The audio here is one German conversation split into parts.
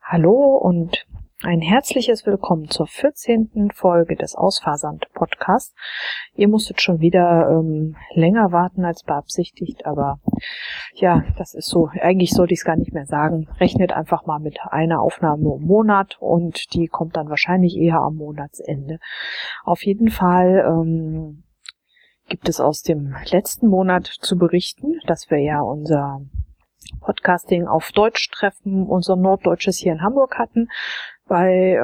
Hallo und ein herzliches Willkommen zur 14. Folge des Ausfahrend-Podcasts. Ihr musstet schon wieder länger warten als beabsichtigt, aber ja, das ist so. Eigentlich sollte ich es gar nicht mehr sagen. Rechnet einfach mal mit einer Aufnahme im Monat und die kommt dann wahrscheinlich eher am Monatsende. Auf jeden Fall gibt es aus dem letzten Monat zu berichten, dass wir ja unser Podcasting auf Deutsch-Treffen, unser Norddeutsches hier in Hamburg hatten, bei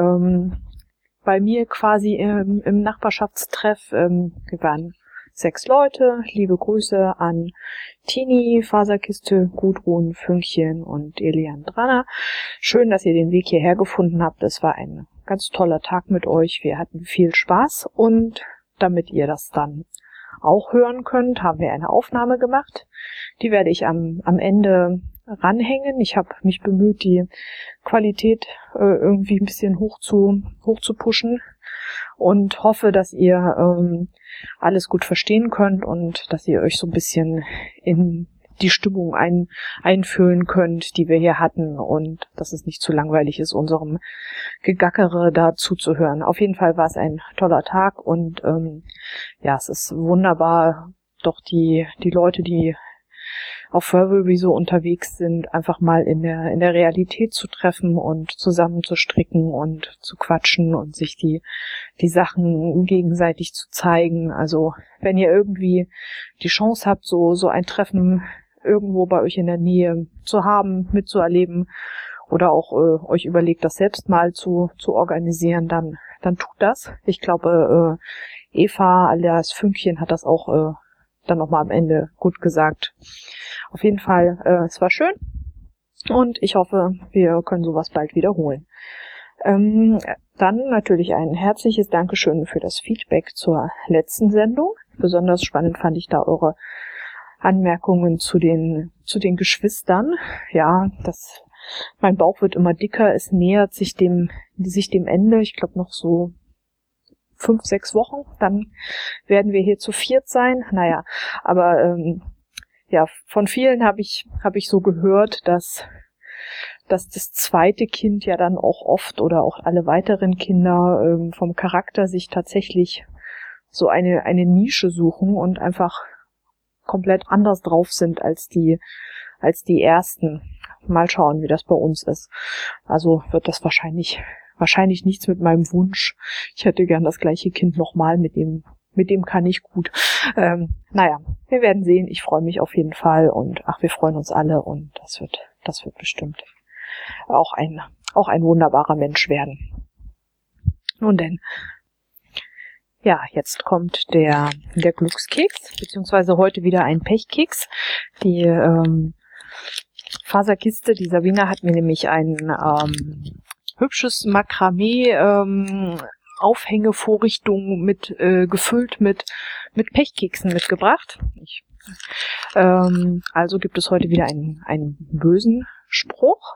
mir quasi im Nachbarschaftstreff. Wir waren 6 Leute. Liebe Grüße an Tini, Faserkiste, Gudrun, Fünkchen und Eliandrana. Schön, dass ihr den Weg hierher gefunden habt. Es war ein ganz toller Tag mit euch. Wir hatten viel Spaß und damit ihr das dann auch hören könnt, haben wir eine Aufnahme gemacht. Die werde ich am Ende ranhängen. Ich habe mich bemüht, die Qualität irgendwie ein bisschen hoch zu pushen und hoffe, dass ihr alles gut verstehen könnt und dass ihr euch so ein bisschen in die Stimmung einfühlen könnt, die wir hier hatten, und dass es nicht zu langweilig ist, unserem Gegackere da zuzuhören. Auf jeden Fall war es ein toller Tag und ja, es ist wunderbar, doch die Leute, die auf Furby so unterwegs sind, einfach mal in der Realität zu treffen und zusammen zu stricken und zu quatschen und sich die Sachen gegenseitig zu zeigen. Also wenn ihr irgendwie die Chance habt, so ein Treffen irgendwo bei euch in der Nähe zu haben, mitzuerleben oder auch euch überlegt, das selbst mal zu organisieren, dann tut das. Ich glaube, Eva alias Fünkchen hat das auch dann nochmal am Ende gut gesagt. Auf jeden Fall, es war schön und ich hoffe, wir können sowas bald wiederholen. Dann natürlich ein herzliches Dankeschön für das Feedback zur letzten Sendung. Besonders spannend fand ich da eure Anmerkungen zu den Geschwistern. Ja, mein Bauch wird immer dicker, es nähert sich dem Ende. Ich glaube noch so 5-6 Wochen, dann werden wir hier zu 4 sein. Naja, aber ja, von vielen habe ich so gehört, dass das zweite Kind ja dann auch oft oder auch alle weiteren Kinder vom Charakter sich tatsächlich so eine Nische suchen und einfach komplett anders drauf sind als die ersten. Mal schauen, wie das bei uns ist. Also wird das wahrscheinlich nichts mit meinem Wunsch. Ich hätte gern das gleiche Kind nochmal, mit dem kann ich gut. Naja, wir werden sehen. Ich freue mich auf jeden Fall und wir freuen uns alle und das wird bestimmt auch ein wunderbarer Mensch werden. Nun denn, ja, jetzt kommt der Glückskeks, beziehungsweise heute wieder ein Pechkeks. Die Faserkiste, die Sabina hat mir nämlich ein hübsches Makramee Aufhängevorrichtung gefüllt mit Pechkeksen mitgebracht. Also gibt es heute wieder einen bösen Spruch.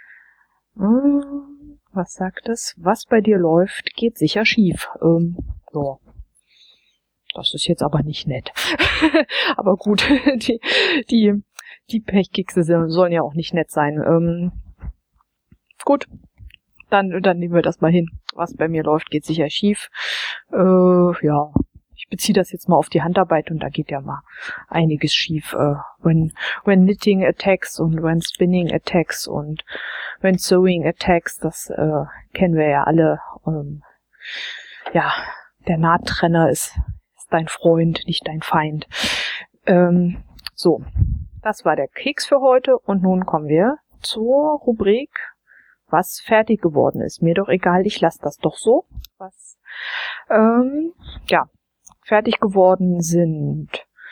Was sagt es? Was bei dir läuft, geht sicher schief. Ja. Das ist jetzt aber nicht nett. Aber gut, die Pechkekse sollen ja auch nicht nett sein. Gut, dann nehmen wir das mal hin. Was bei mir läuft, geht sicher schief. Ja, ich beziehe das jetzt mal auf die Handarbeit und da geht ja mal einiges schief. When knitting attacks und when spinning attacks und when sewing attacks, das kennen wir ja alle. Ja, der Nahttrenner ist dein Freund, nicht dein Feind. So, das war der Keks für heute und nun kommen wir zur Rubrik, was fertig geworden ist. Mir doch egal, ich lasse das doch so. Ja, fertig geworden sind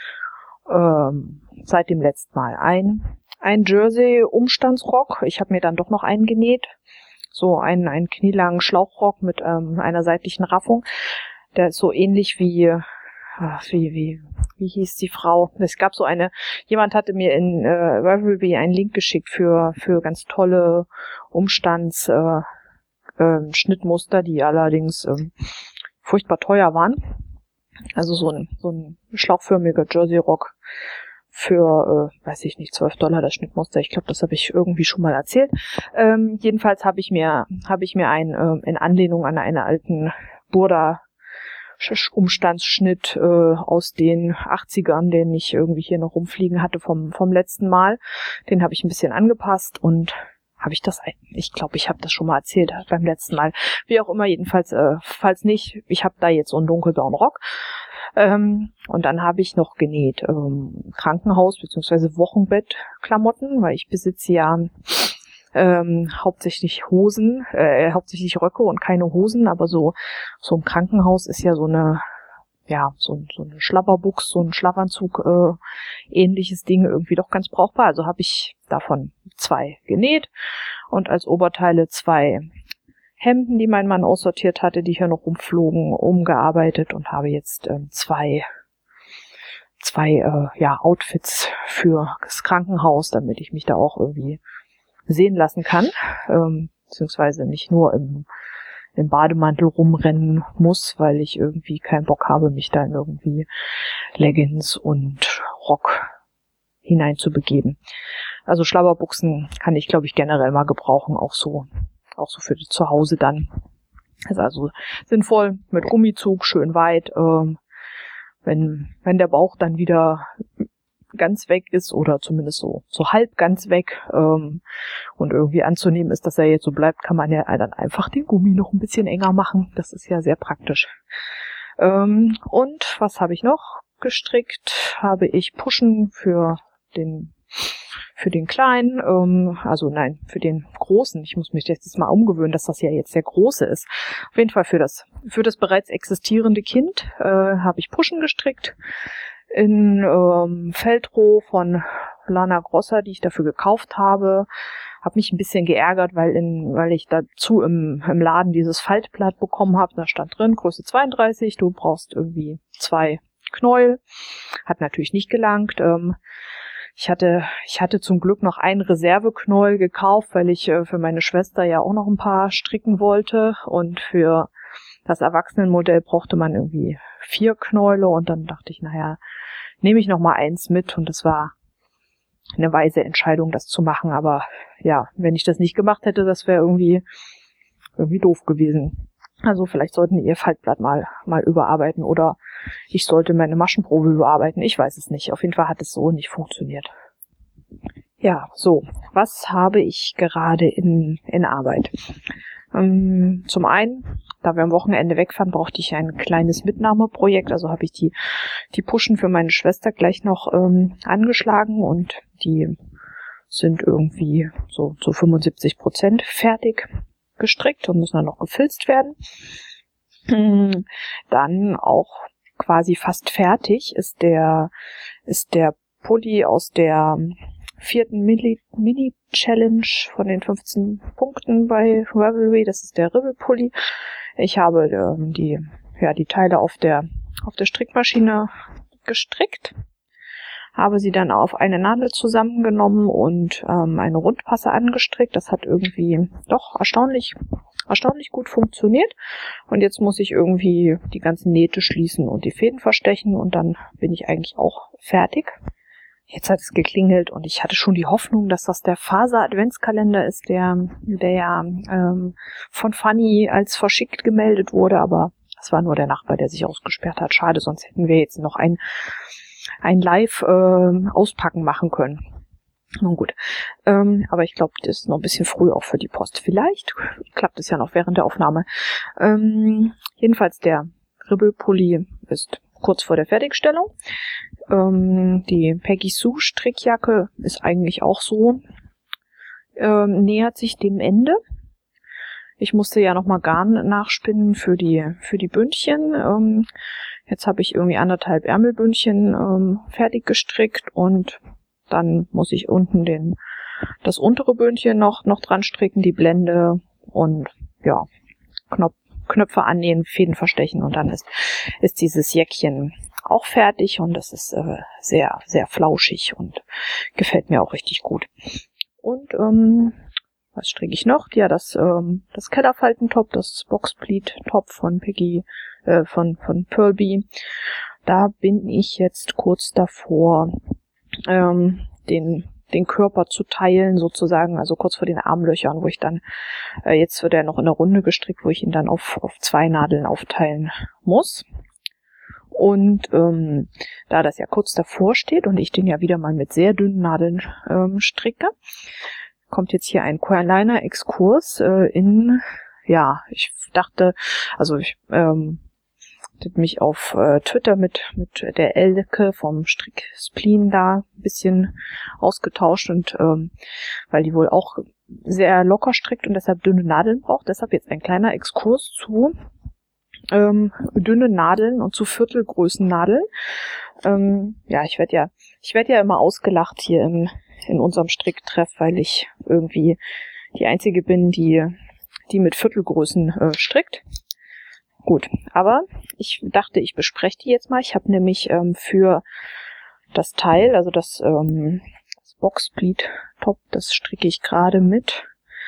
seit dem letzten Mal ein Jersey-Umstandsrock. Ich habe mir dann doch noch einen genäht. So einen knielangen Schlauchrock mit einer seitlichen Raffung. Der ist so ähnlich wie hieß die Frau? Es gab so jemand hatte mir in Ravelry einen Link geschickt für ganz tolle Schnittmuster, die allerdings furchtbar teuer waren. Also so ein schlauchförmiger Jersey-Rock weiß ich nicht, $12 das Schnittmuster. Ich glaube, das habe ich irgendwie schon mal erzählt. Jedenfalls habe ich mir einen in Anlehnung an einen alten Burda Umstandsschnitt aus den 80ern, den ich irgendwie hier noch rumfliegen hatte vom letzten Mal. Den habe ich ein bisschen angepasst und ich glaube, ich habe das schon mal erzählt beim letzten Mal. Wie auch immer, jedenfalls, falls nicht, ich habe da jetzt so einen dunkelblauen Rock. Und dann habe ich noch genäht Krankenhaus- bzw. Wochenbettklamotten, weil ich besitze ja hauptsächlich hauptsächlich Röcke und keine Hosen, aber so im Krankenhaus ist ja so eine Schlabberbuchs, so ein Schlafanzug, ähnliches Ding irgendwie doch ganz brauchbar. Also habe ich davon 2 genäht und als Oberteile 2 Hemden, die mein Mann aussortiert hatte, die hier noch rumflogen, umgearbeitet und habe jetzt zwei Outfits für das Krankenhaus, damit ich mich da auch irgendwie sehen lassen kann, beziehungsweise nicht nur im Bademantel rumrennen muss, weil ich irgendwie keinen Bock habe, mich da in irgendwie Leggings und Rock hineinzubegeben. Also Schlabberbuchsen kann ich, glaube ich, generell mal gebrauchen, auch so für zu Hause dann. Ist also sinnvoll mit Gummizug, schön weit, wenn der Bauch dann wieder ganz weg ist oder zumindest so halb ganz weg und irgendwie anzunehmen ist, dass er jetzt so bleibt, kann man ja dann einfach den Gummi noch ein bisschen enger machen. Das ist ja sehr praktisch. Und was habe ich noch gestrickt? Habe ich Puschen für den Kleinen, für den Großen. Ich muss mich jetzt mal umgewöhnen, dass das ja jetzt der Große ist. Auf jeden Fall für das bereits existierende Kind habe ich Puschen gestrickt in Feldroh von Lana Grossa, die ich dafür gekauft habe. Habe mich ein bisschen geärgert, weil ich dazu im Laden dieses Faltblatt bekommen habe. Da stand drin, Größe 32, du brauchst irgendwie 2 Knäuel. Hat natürlich nicht gelangt. Ich hatte zum Glück noch einen Reserveknäuel gekauft, weil ich für meine Schwester ja auch noch ein paar stricken wollte. Und für das Erwachsenenmodell brauchte man irgendwie 4 Knäule. Und dann dachte ich, nehme ich noch mal eins mit. Und das war eine weise Entscheidung, das zu machen. Aber ja, wenn ich das nicht gemacht hätte, das wäre irgendwie doof gewesen. Also vielleicht sollten die ihr Faltblatt mal überarbeiten oder ich sollte meine Maschenprobe überarbeiten. Ich weiß es nicht. Auf jeden Fall hat es so nicht funktioniert. Ja, so. Was habe ich gerade in Arbeit? Zum einen, da wir am Wochenende wegfahren, brauchte ich ein kleines Mitnahmeprojekt. Also habe ich die Puschen für meine Schwester gleich noch angeschlagen und die sind irgendwie so zu 75% fertig gestrickt und müssen dann noch gefilzt werden. Dann auch quasi fast fertig ist der Pulli aus der 4. Mini-Challenge von den 15 Punkten bei Ravelry. Das ist der Ribbelpulli. Ich habe die Teile auf der Strickmaschine gestrickt, habe sie dann auf eine Nadel zusammengenommen und eine Rundpasse angestrickt. Das hat irgendwie doch erstaunlich gut funktioniert. Und jetzt muss ich irgendwie die ganzen Nähte schließen und die Fäden verstechen und dann bin ich eigentlich auch fertig. Jetzt hat es geklingelt und ich hatte schon die Hoffnung, dass das der Faser-Adventskalender ist, der ja von Fanny als verschickt gemeldet wurde, aber es war nur der Nachbar, der sich ausgesperrt hat. Schade, sonst hätten wir jetzt noch ein Live-Auspacken machen können. Nun gut, aber ich glaube, das ist noch ein bisschen früh auch für die Post. Vielleicht klappt es ja noch während der Aufnahme. Jedenfalls der Ribbelpulli ist kurz vor der Fertigstellung. Die Peggy Sue Strickjacke ist eigentlich auch so, nähert sich dem Ende. Ich musste ja nochmal Garn nachspinnen für die Bündchen. Jetzt habe ich irgendwie 1,5 Ärmelbündchen fertig gestrickt und dann muss ich unten das untere Bündchen noch dran stricken, die Blende und ja, Knöpfe annähen, Fäden verstechen und dann ist dieses Jäckchen auch fertig und das ist sehr, sehr flauschig und gefällt mir auch richtig gut. Und was stricke ich noch? Ja, das Kellerfaltentop, das Boxpleat-Top von Peggy, von Pearl Bee. Da bin ich jetzt kurz davor, den Körper zu teilen sozusagen, also kurz vor den Armlöchern, wo ich dann, jetzt wird er noch in der Runde gestrickt, wo ich ihn dann auf 2 Nadeln aufteilen muss. Und da das ja kurz davor steht und ich den ja wieder mal mit sehr dünnen Nadeln stricke, kommt jetzt hier ein kleiner Exkurs ich dachte, also ich habe mich auf Twitter mit der Elke vom Strickspleen da ein bisschen ausgetauscht und weil die wohl auch sehr locker strickt und deshalb dünne Nadeln braucht. Deshalb jetzt ein kleiner Exkurs zu dünnen Nadeln und zu Viertelgrößennadeln. Ich werde ja immer ausgelacht hier in unserem Stricktreff, weil ich irgendwie die Einzige bin, die mit Viertelgrößen strickt. Gut, aber ich dachte, ich bespreche die jetzt mal. Ich habe nämlich für das Teil, also das Boxsplit Top, das stricke ich gerade mit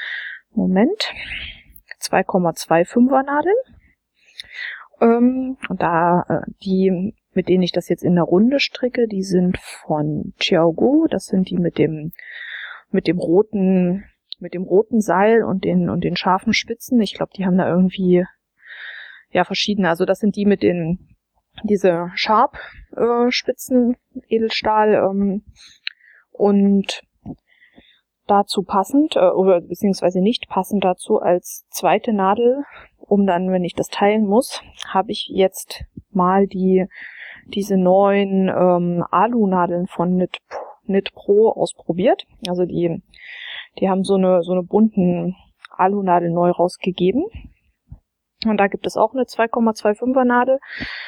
2,25er Nadeln. Und da die, mit denen ich das jetzt in der Runde stricke, die sind von Xiaogu. Das sind die mit dem roten Seil und den scharfen Spitzen. Ich glaube, die haben da irgendwie verschiedene. Also das sind die mit diese Sharp Spitzen Edelstahl und dazu passend oder beziehungsweise nicht passend dazu als zweite Nadel, um dann, wenn ich das teilen muss, habe ich jetzt mal diese neuen Alu-Nadeln von Knit Pro ausprobiert. Also die haben so eine bunten Alu-Nadel neu rausgegeben. Und da gibt es auch eine 2,25er Nadel.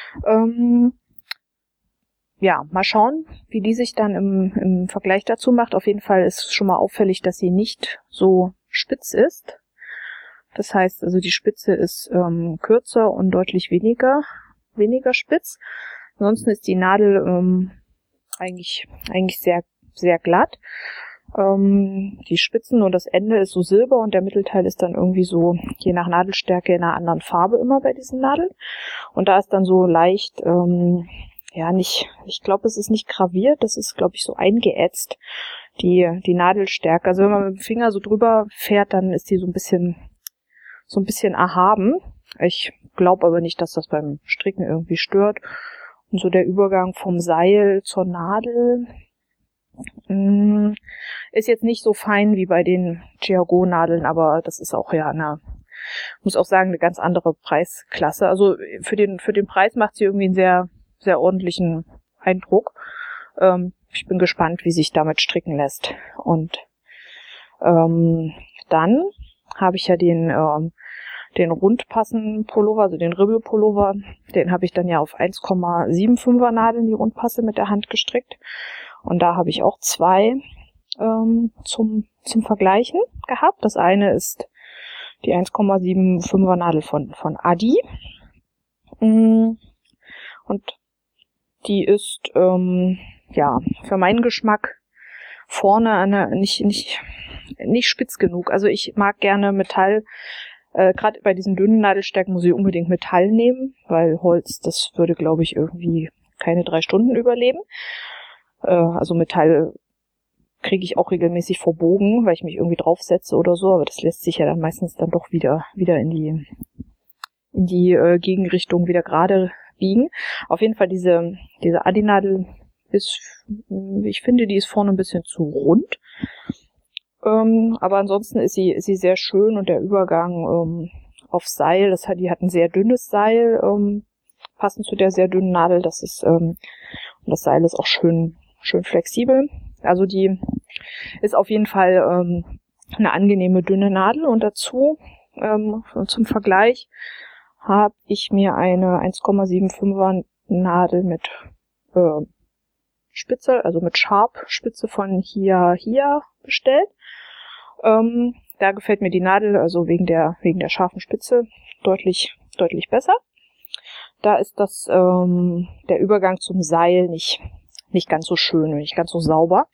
Mal schauen, wie die sich dann im Vergleich dazu macht. Auf jeden Fall ist schon mal auffällig, dass sie nicht so spitz ist. Das heißt, also die Spitze ist kürzer und deutlich weniger spitz. Ansonsten ist die Nadel eigentlich sehr, sehr glatt. Die Spitzen und das Ende ist so silber und der Mittelteil ist dann irgendwie so, je nach Nadelstärke, in einer anderen Farbe immer bei diesen Nadeln. Und da ist dann so leicht, ich glaube, es ist nicht graviert, das ist, glaube ich, so eingeätzt, die Nadelstärke. Also wenn man mit dem Finger so drüber fährt, dann ist die so ein bisschen erhaben. Ich glaube aber nicht, dass das beim Stricken irgendwie stört. Und so der Übergang vom Seil zur Nadel ist jetzt nicht so fein wie bei den Xiaogu-Nadeln, aber das ist auch muss auch sagen, eine ganz andere Preisklasse. Also für den Preis macht sie irgendwie einen sehr, sehr ordentlichen Eindruck. Ich bin gespannt, wie sich damit stricken lässt. Und dann habe ich ja den Rundpassen-Pullover, also den Ribbel-Pullover, den habe ich dann ja auf 1,75er Nadeln, die Rundpasse mit der Hand gestrickt. Und da habe ich auch 2 zum Vergleichen gehabt. Das eine ist die 1,75er Nadel von Adi. Und die ist für meinen Geschmack vorne nicht spitz genug. Also ich mag gerne Metall. Gerade bei diesen dünnen Nadelstärken muss ich unbedingt Metall nehmen, weil Holz, das würde, glaube ich, irgendwie keine 3 Stunden überleben. Also Metall kriege ich auch regelmäßig verbogen, weil ich mich irgendwie draufsetze oder so, aber das lässt sich ja dann meistens dann doch wieder in die Gegenrichtung wieder gerade biegen. Auf jeden Fall diese Adi-Nadel ich finde, die ist vorne ein bisschen zu rund. Aber ansonsten ist sie sehr schön und der Übergang auf Seil, die hat ein sehr dünnes Seil, passend zu der sehr dünnen Nadel, und das Seil ist auch schön flexibel. Also die ist auf jeden Fall eine angenehme dünne Nadel und dazu zum Vergleich habe ich mir eine 1,75er Nadel mit Spitze, also mit Sharp-Spitze von Hia bestellt. Da gefällt mir die Nadel, also wegen der scharfen Spitze, deutlich besser. Da ist der Übergang zum Seil nicht ganz so schön und nicht ganz so sauber.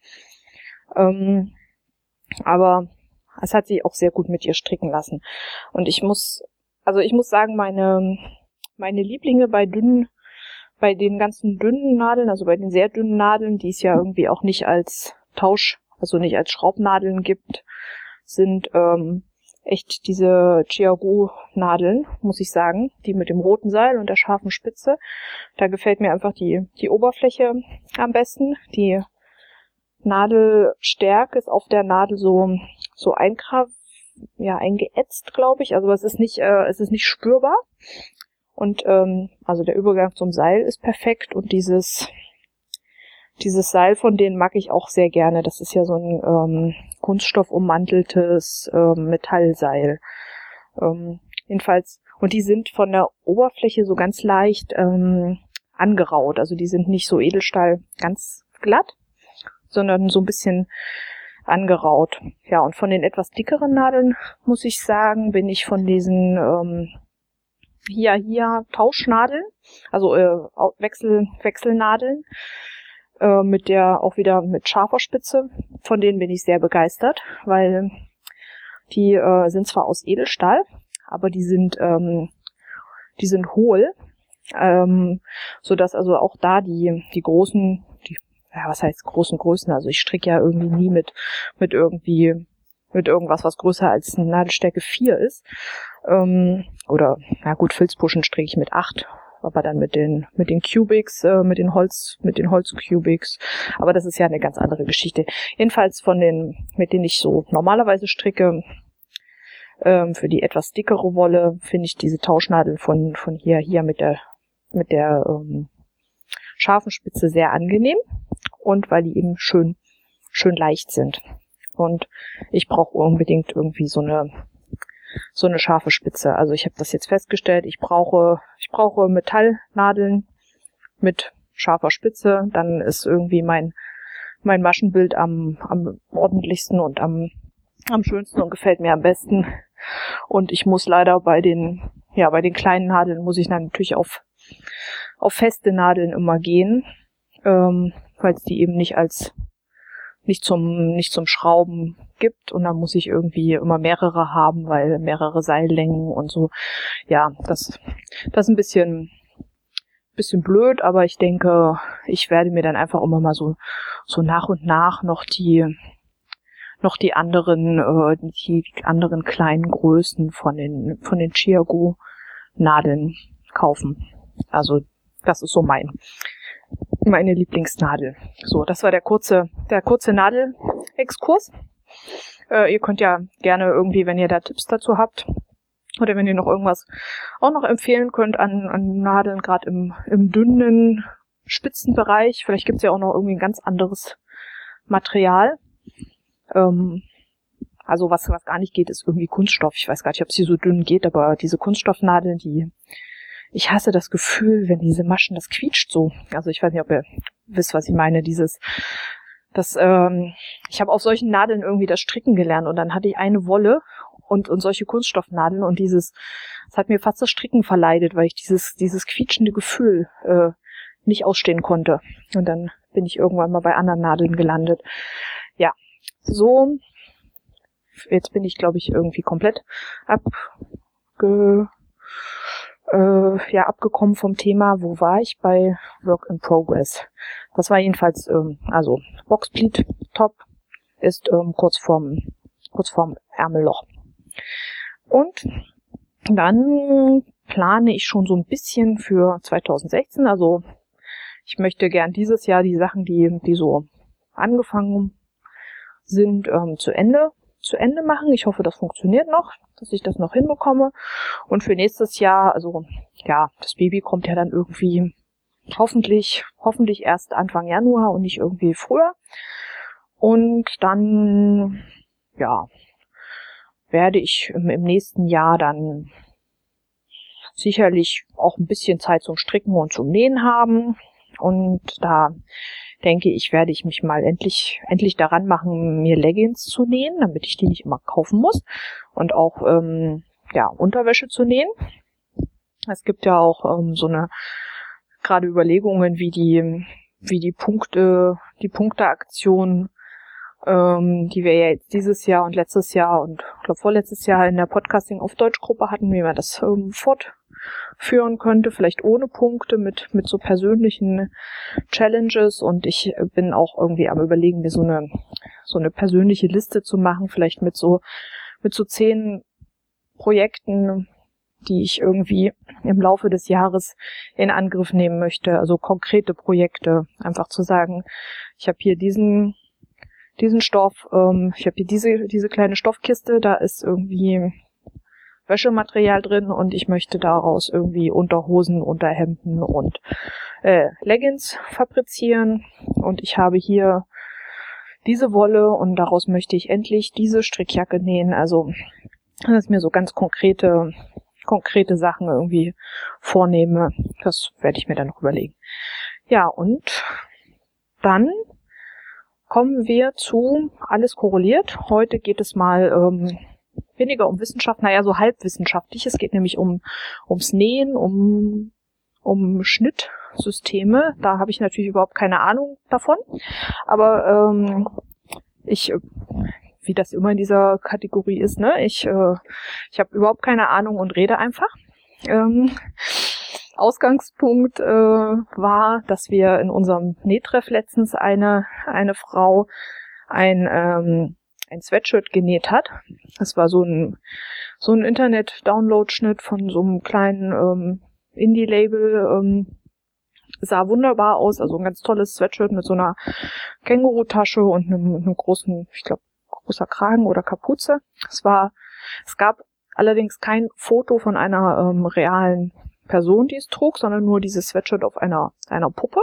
Aber es hat sich auch sehr gut mit ihr stricken lassen. Und ich muss sagen, meine Lieblinge bei dünnen bei den ganzen dünnen Nadeln, also bei den sehr dünnen Nadeln, die es ja irgendwie auch nicht als also nicht als Schraubnadeln gibt, sind echt diese Chiaogu-Nadeln, muss ich sagen, die mit dem roten Seil und der scharfen Spitze. Da gefällt mir einfach die Oberfläche am besten. Die Nadelstärke ist auf der Nadel so eingeätzt, glaube ich. Also es ist nicht spürbar. Und also der Übergang zum Seil ist perfekt und dieses Seil von denen mag ich auch sehr gerne. Das ist ja so ein kunststoffummanteltes Metallseil. Jedenfalls, und die sind von der Oberfläche so ganz leicht angeraut. Also die sind nicht so Edelstahl ganz glatt, sondern so ein bisschen angeraut. Ja, und von den etwas dickeren Nadeln, muss ich sagen, bin ich von diesen hier Tauschnadeln, also Wechselnadeln, auch wieder mit scharfer Spitze, von denen bin ich sehr begeistert, weil die sind zwar aus Edelstahl, aber die sind hohl, so dass also auch da die großen, was heißt großen Größen, also ich stricke ja irgendwie nie mit irgendwas, was größer als eine Nadelstärke 4 ist, oder, na gut, Filzpuschen stricke ich mit 8, aber dann mit den Cubics, mit den Holzcubics, aber das ist ja eine ganz andere Geschichte. Jedenfalls mit denen ich so normalerweise stricke, für die etwas dickere Wolle finde ich diese Tauschnadeln von hier mit der scharfen Spitze sehr angenehm und weil die eben schön leicht sind. Und ich brauche unbedingt irgendwie so eine scharfe Spitze. Also ich habe das jetzt festgestellt, ich brauche Metallnadeln mit scharfer Spitze, dann ist irgendwie mein Maschenbild am ordentlichsten und am schönsten und gefällt mir am besten. Und ich muss leider bei den kleinen Nadeln muss ich dann natürlich auf feste Nadeln immer gehen, weil es die eben nicht zum Schrauben gibt und dann muss ich irgendwie immer mehrere haben, weil mehrere Seillängen und so. Ja, das ist ein bisschen blöd, aber ich denke, ich werde mir dann einfach immer mal so nach und nach noch die anderen kleinen Größen von den Chiaogu Nadeln kaufen. Also das ist so meine Lieblingsnadel. So, das war der kurze Nadelexkurs. Ihr könnt ja gerne irgendwie, wenn ihr da Tipps dazu habt oder wenn ihr noch irgendwas auch noch empfehlen könnt an Nadeln, gerade im dünnen Spitzenbereich. Vielleicht gibt's ja auch noch irgendwie ein ganz anderes Material. Also was gar nicht geht, ist irgendwie Kunststoff. Ich weiß gar nicht, ob es hier so dünn geht, aber diese Kunststoffnadeln, ich hasse das Gefühl, wenn diese Maschen, das quietscht so. Also ich weiß nicht, ob ihr wisst, was ich meine. Ich habe auf solchen Nadeln irgendwie das Stricken gelernt und dann hatte ich eine Wolle und solche Kunststoffnadeln und das hat mir fast das Stricken verleidet, weil ich dieses quietschende Gefühl nicht ausstehen konnte. Und dann bin ich irgendwann mal bei anderen Nadeln gelandet. Ja, so. Jetzt bin ich, glaube ich, irgendwie komplett abgekommen vom Thema. Wo war ich? Bei Work in Progress. Das war jedenfalls, also Boxpleat Top ist kurz vorm Ärmelloch. Und dann plane ich schon so ein bisschen für 2016. Also ich möchte gern dieses Jahr die Sachen, die so angefangen sind, zu Ende machen. Ich hoffe, das funktioniert noch, dass ich das noch hinbekomme. Und für nächstes Jahr, also ja, das Baby kommt ja dann irgendwie hoffentlich erst Anfang Januar und nicht irgendwie früher. Und dann, ja, werde ich im nächsten Jahr dann sicherlich auch ein bisschen Zeit zum Stricken und zum Nähen haben. Und da denke ich, werde ich mich mal endlich daran machen, mir Leggings zu nähen, damit ich die nicht immer kaufen muss. Und auch Unterwäsche zu nähen. Es gibt ja auch gerade Überlegungen, wie die Punkteaktion die wir ja jetzt dieses Jahr und letztes Jahr und ich glaube vorletztes Jahr in der Podcasting auf Deutsch-Gruppe hatten, wie man das fortführen könnte, vielleicht ohne Punkte, mit so persönlichen Challenges. Und ich bin auch irgendwie am Überlegen, mir so eine persönliche Liste zu machen, vielleicht mit so 10 Projekten, die ich irgendwie im Laufe des Jahres in Angriff nehmen möchte, also konkrete Projekte, einfach zu sagen, ich habe hier diesen Stoff, ich habe hier diese kleine Stoffkiste, da ist irgendwie Wäschematerial drin und ich möchte daraus irgendwie Unterhosen, Unterhemden und Leggings fabrizieren und ich habe hier diese Wolle und daraus möchte ich endlich diese Strickjacke nähen. Also, dass ich mir so ganz konkrete Sachen irgendwie vornehme, das werde ich mir dann noch überlegen. Ja, und dann kommen wir zu alles korreliert. Heute geht es mal weniger um Wissenschaft, so halbwissenschaftlich. Es geht nämlich ums Nähen, um Schnittsysteme. Da habe ich natürlich überhaupt keine Ahnung davon. Aber wie das immer in dieser Kategorie ist, ne? Ich habe überhaupt keine Ahnung und rede einfach. Ausgangspunkt war, dass wir in unserem Nähtreff letztens eine Frau ein Sweatshirt genäht hat. Das war so ein Internet-Download-Schnitt von so einem kleinen Indie-Label. Sah wunderbar aus, also ein ganz tolles Sweatshirt mit so einer Känguru-Tasche und einem großen, ich glaube, großer Kragen oder Kapuze. Es gab allerdings kein Foto von einer realen Person, die es trug, sondern nur dieses Sweatshirt auf einer Puppe.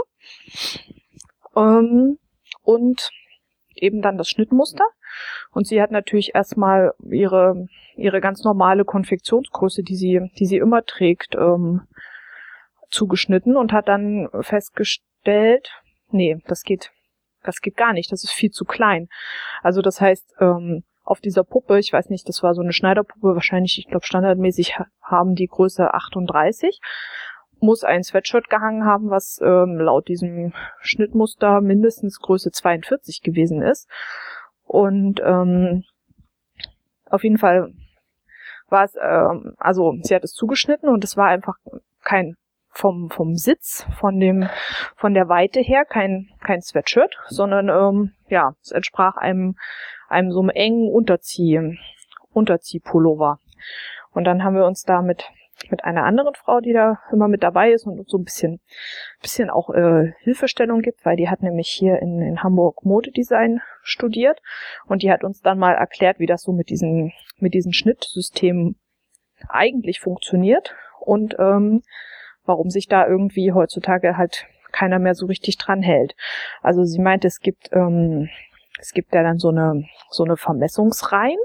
Und eben dann das Schnittmuster. Und sie hat natürlich erstmal ihre ganz normale Konfektionsgröße, die sie immer trägt, zugeschnitten und hat dann festgestellt, nee, das geht gar nicht, das ist viel zu klein. Also das heißt, auf dieser Puppe, ich weiß nicht, das war so eine Schneiderpuppe, wahrscheinlich, ich glaube standardmäßig haben die Größe 38, muss ein Sweatshirt gehangen haben, was laut diesem Schnittmuster mindestens Größe 42 gewesen ist. Und auf jeden Fall war es, sie hat es zugeschnitten und es war einfach kein vom Sitz, von der Weite her kein Sweatshirt, sondern es entsprach einem so einem engen Unterziehpullover. Und dann haben wir uns da mit einer anderen Frau, die da immer mit dabei ist und so ein bisschen auch Hilfestellung gibt, weil die hat nämlich hier in Hamburg Modedesign studiert und die hat uns dann mal erklärt, wie das so mit diesen Schnittsystemen eigentlich funktioniert und warum sich da irgendwie heutzutage halt keiner mehr so richtig dran hält. Also sie meinte, es gibt ja dann so eine Vermessungsreihen,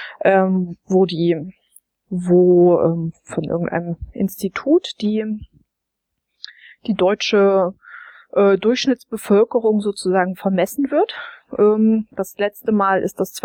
wo von irgendeinem Institut die deutsche Durchschnittsbevölkerung sozusagen vermessen wird. Das letzte Mal ist das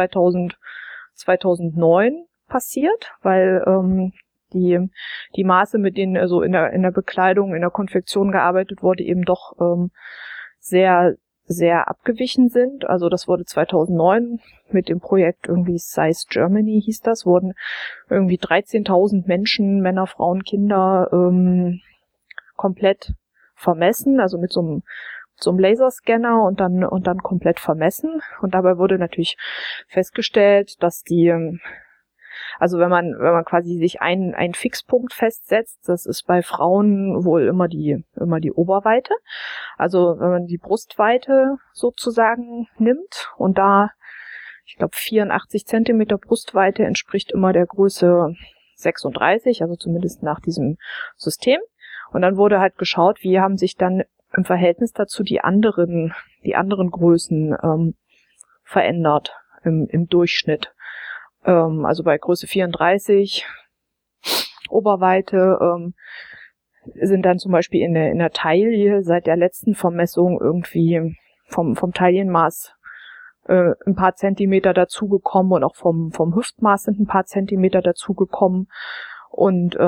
2009 passiert, weil die Maße, mit denen also in der Bekleidung, in der Konfektion gearbeitet wurde, eben doch sehr, sehr abgewichen sind. Also das wurde 2009 mit dem Projekt irgendwie Size Germany hieß das, wurden irgendwie 13.000 Menschen, Männer, Frauen, Kinder komplett vermessen, also mit so einem Laserscanner und dann komplett vermessen. Und dabei wurde natürlich festgestellt, dass also wenn man quasi sich einen Fixpunkt festsetzt, das ist bei Frauen wohl immer die Oberweite. Also wenn man die Brustweite sozusagen nimmt und da, ich glaube 84 Zentimeter Brustweite entspricht immer der Größe 36, also zumindest nach diesem System. Und dann wurde halt geschaut, wie haben sich dann im Verhältnis dazu die anderen Größen verändert im Durchschnitt. Also bei Größe 34 Oberweite sind dann zum Beispiel in der Taille seit der letzten Vermessung irgendwie vom Taillenmaß ein paar Zentimeter dazugekommen und auch vom Hüftmaß sind ein paar Zentimeter dazugekommen. Und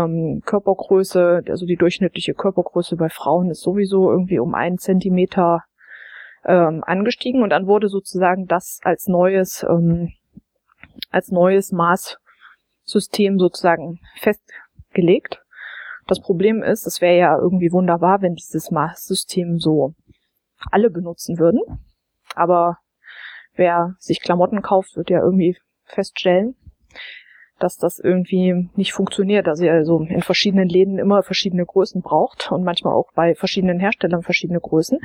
Körpergröße, also die durchschnittliche Körpergröße bei Frauen ist sowieso irgendwie um 1 Zentimeter angestiegen und dann wurde sozusagen das als neues Maßsystem sozusagen festgelegt. Das Problem ist, es wäre ja irgendwie wunderbar, wenn dieses Maßsystem so alle benutzen würden. Aber wer sich Klamotten kauft, wird ja irgendwie feststellen, dass das irgendwie nicht funktioniert, dass ihr also in verschiedenen Läden immer verschiedene Größen braucht und manchmal auch bei verschiedenen Herstellern verschiedene Größen.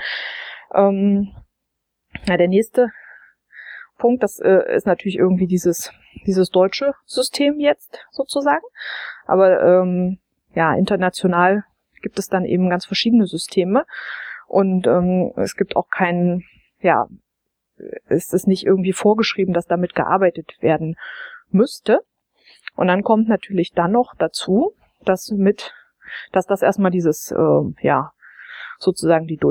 Der nächste Punkt, das ist natürlich irgendwie dieses deutsche System jetzt sozusagen. Aber international gibt es dann eben ganz verschiedene Systeme und es gibt auch es ist nicht irgendwie vorgeschrieben, dass damit gearbeitet werden müsste. Und dann kommt natürlich dann noch dazu, dass das erstmal dieses sozusagen die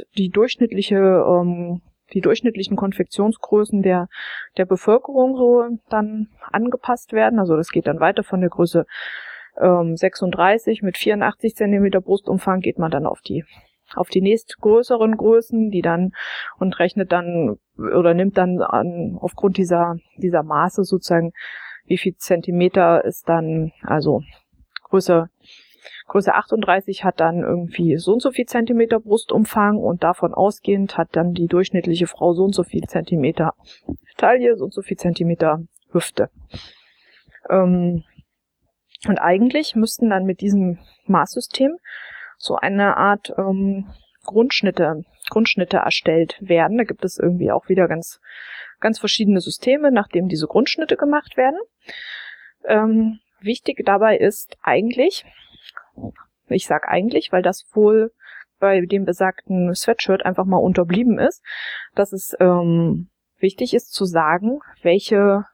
durchschnittlichen Konfektionsgrößen der Bevölkerung so dann angepasst werden. Also das geht dann weiter von der Größe 36 mit 84 Zentimeter Brustumfang geht man dann auf die nächstgrößeren Größen, die dann und rechnet dann oder nimmt dann an aufgrund dieser Maße sozusagen, wie viel Zentimeter ist dann, also Größe 38 hat dann irgendwie so und so viel Zentimeter Brustumfang und davon ausgehend hat dann die durchschnittliche Frau so und so viel Zentimeter Taille, so und so viel Zentimeter Hüfte. Und eigentlich müssten dann mit diesem Maßsystem so eine Art Grundschnitte erstellt werden. Da gibt es irgendwie auch wieder ganz, ganz verschiedene Systeme, nachdem diese Grundschnitte gemacht werden. Wichtig dabei ist eigentlich, ich sage eigentlich, weil das wohl bei dem besagten Sweatshirt einfach mal unterblieben ist, dass es wichtig ist zu sagen, welche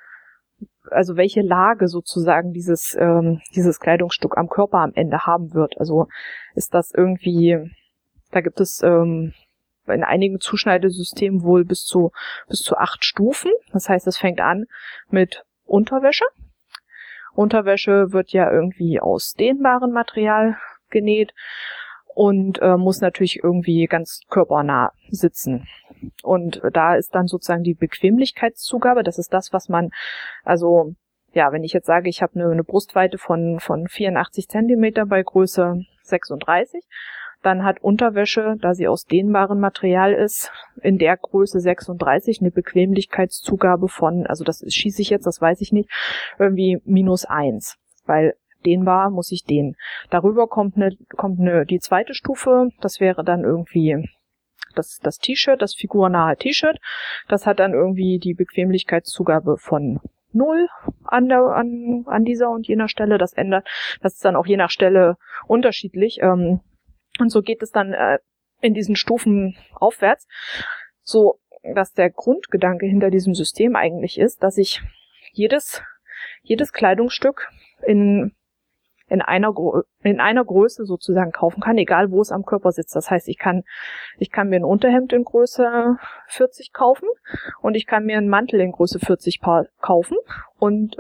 Lage sozusagen dieses Kleidungsstück am Körper am Ende haben wird. Also ist das irgendwie, da gibt es in einigen Zuschneidesystemen wohl bis zu 8 Stufen. Das heißt, es fängt an mit Unterwäsche. Unterwäsche wird ja irgendwie aus dehnbarem Material genäht und muss natürlich irgendwie ganz körpernah sitzen. Und da ist dann sozusagen die Bequemlichkeitszugabe, das ist das, was man, also ja, wenn ich jetzt sage, ich habe eine Brustweite von 84 Zentimeter bei Größe 36, dann hat Unterwäsche, da sie aus dehnbarem Material ist, in der Größe 36 eine Bequemlichkeitszugabe von, also das schieße ich jetzt, das weiß ich nicht, irgendwie -1, weil dehnbar muss ich dehnen. Darüber kommt die zweite Stufe, das wäre dann irgendwie das T-Shirt, das figurnahe T-Shirt, das hat dann irgendwie die Bequemlichkeitszugabe von 0 an dieser und jener Stelle. Das ist dann auch je nach Stelle unterschiedlich. Und so geht es dann in diesen Stufen aufwärts, so dass der Grundgedanke hinter diesem System eigentlich ist, dass ich jedes Kleidungsstück in einer Größe sozusagen kaufen kann, egal wo es am Körper sitzt. Das heißt, ich kann mir ein Unterhemd in Größe 40 kaufen und ich kann mir einen Mantel in Größe 40 kaufen und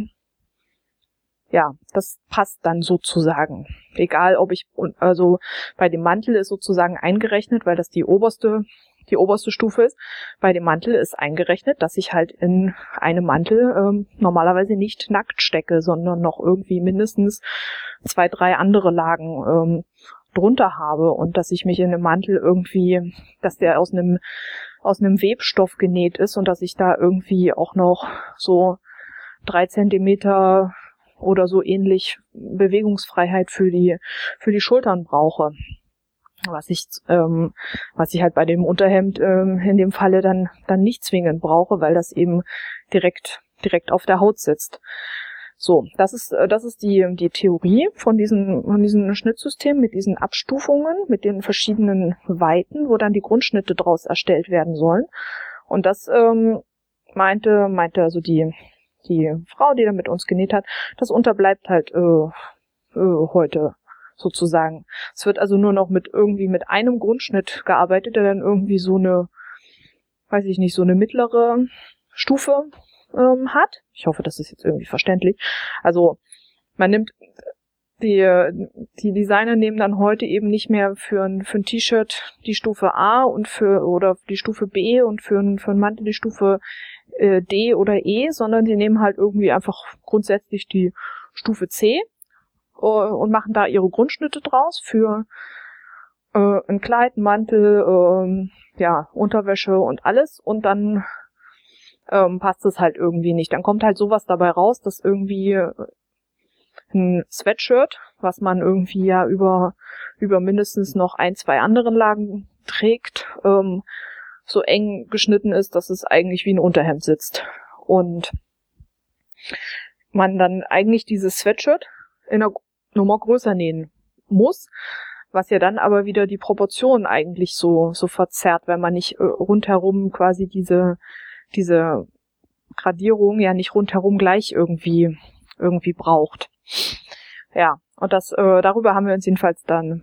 das passt dann sozusagen. Egal, also bei dem Mantel ist sozusagen eingerechnet, weil das die oberste Stufe ist. Bei dem Mantel ist eingerechnet, dass ich halt in einem Mantel normalerweise nicht nackt stecke, sondern noch irgendwie mindestens 2, 3 andere Lagen drunter habe und dass ich mich in einem Mantel irgendwie, dass der aus einem Webstoff genäht ist und dass ich da irgendwie auch noch so 3 Zentimeter oder so ähnlich Bewegungsfreiheit für die Schultern brauche. Was ich halt bei dem Unterhemd in dem Falle dann nicht zwingend brauche, weil das eben direkt auf der Haut sitzt. So, das ist die Theorie von diesem Schnittsystem mit diesen Abstufungen, mit den verschiedenen Weiten, wo dann die Grundschnitte draus erstellt werden sollen. Und das meinte also die Frau, die da mit uns genäht hat, das unterbleibt halt heute sozusagen. Es wird also nur noch mit einem Grundschnitt gearbeitet, der dann irgendwie so eine, weiß ich nicht, so eine mittlere Stufe hat. Ich hoffe, das ist jetzt irgendwie verständlich. Also man nimmt die Designer nehmen dann heute eben nicht mehr für ein T-Shirt die Stufe A oder die Stufe B und für einen Mantel die Stufe D oder E, sondern die nehmen halt irgendwie einfach grundsätzlich die Stufe C und machen da ihre Grundschnitte draus für ein Kleid, Mantel, Unterwäsche und alles, und dann passt es halt irgendwie nicht. Dann kommt halt sowas dabei raus, dass irgendwie ein Sweatshirt, was man irgendwie ja über mindestens noch 1-2 anderen Lagen trägt, so eng geschnitten ist, dass es eigentlich wie ein Unterhemd sitzt. Und man dann eigentlich dieses Sweatshirt in einer Nummer größer nähen muss, was ja dann aber wieder die Proportionen eigentlich so verzerrt, wenn man nicht rundherum quasi diese Gradierung ja nicht rundherum gleich irgendwie braucht. Ja, und darüber haben wir uns jedenfalls dann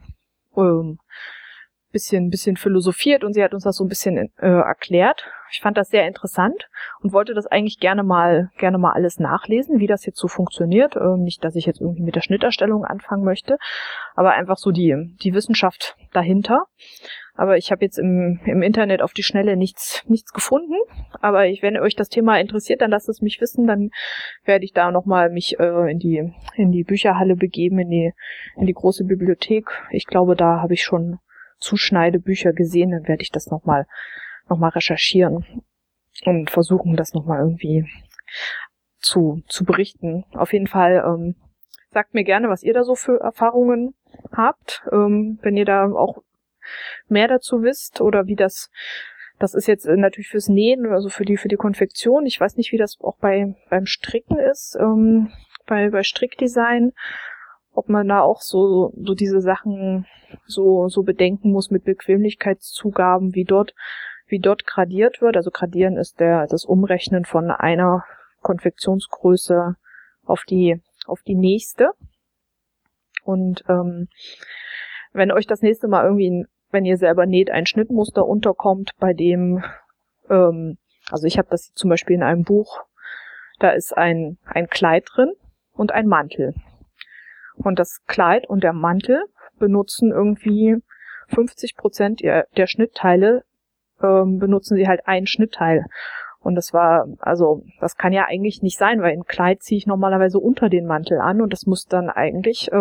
bisschen philosophiert, und sie hat uns das so ein bisschen erklärt. Ich fand das sehr interessant und wollte das eigentlich gerne mal alles nachlesen, wie das jetzt so funktioniert. Nicht, dass ich jetzt irgendwie mit der Schnitterstellung anfangen möchte, aber einfach so die Wissenschaft dahinter. Aber ich habe jetzt im Internet auf die Schnelle nichts gefunden. Aber wenn euch das Thema interessiert, dann lasst es mich wissen. Dann werde ich da nochmal mich in die Bücherhalle begeben, in die große Bibliothek. Ich glaube, da habe ich schon Zuschneidebücher gesehen. Dann werde ich das nochmal recherchieren und versuchen, das nochmal irgendwie zu berichten. Auf jeden Fall sagt mir gerne, was ihr da so für Erfahrungen habt. Wenn ihr da auch mehr dazu wisst oder wie das ist jetzt natürlich fürs Nähen, also für die Konfektion. Ich weiß nicht, wie das auch beim Stricken ist, bei Strickdesign, ob man da auch so diese Sachen so bedenken muss mit Bequemlichkeitszugaben, wie dort gradiert wird. Also gradieren ist das Umrechnen von einer Konfektionsgröße auf die nächste. Und wenn euch das nächste Mal irgendwie, wenn ihr selber näht, ein Schnittmuster unterkommt, bei dem, also ich habe das zum Beispiel in einem Buch, da ist ein Kleid drin und ein Mantel. Und das Kleid und der Mantel benutzen irgendwie 50% der Schnittteile, benutzen sie halt ein Schnittteil. Und das kann ja eigentlich nicht sein, weil ein Kleid ziehe ich normalerweise unter den Mantel an, und das muss dann eigentlich,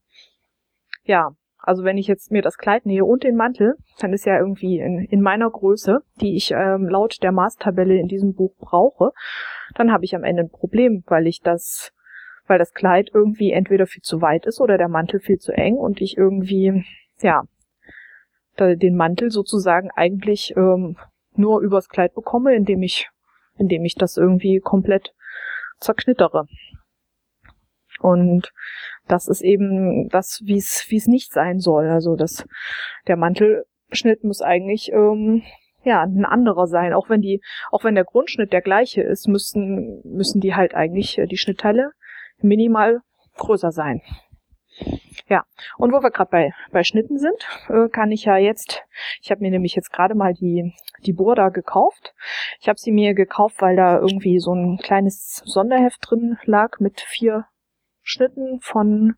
also wenn ich jetzt mir das Kleid nähe und den Mantel, dann ist ja irgendwie in meiner Größe, die ich laut der Maßtabelle in diesem Buch brauche, dann habe ich am Ende ein Problem, weil das Kleid irgendwie entweder viel zu weit ist oder der Mantel viel zu eng, und ich irgendwie, den Mantel sozusagen eigentlich nur übers Kleid bekomme, indem ich das irgendwie komplett zerknittere. Und das ist eben das, wie es nicht sein soll. Also der Mantelschnitt muss eigentlich ein anderer sein. Auch wenn der Grundschnitt der gleiche ist, müssen die halt eigentlich die Schnittteile minimal größer sein. Ja, und wo wir gerade bei Schnitten sind, kann ich ja jetzt, ich habe mir nämlich jetzt gerade mal die Burda gekauft. Ich habe sie mir gekauft, weil da irgendwie so ein kleines Sonderheft drin lag mit 4 Schnitten von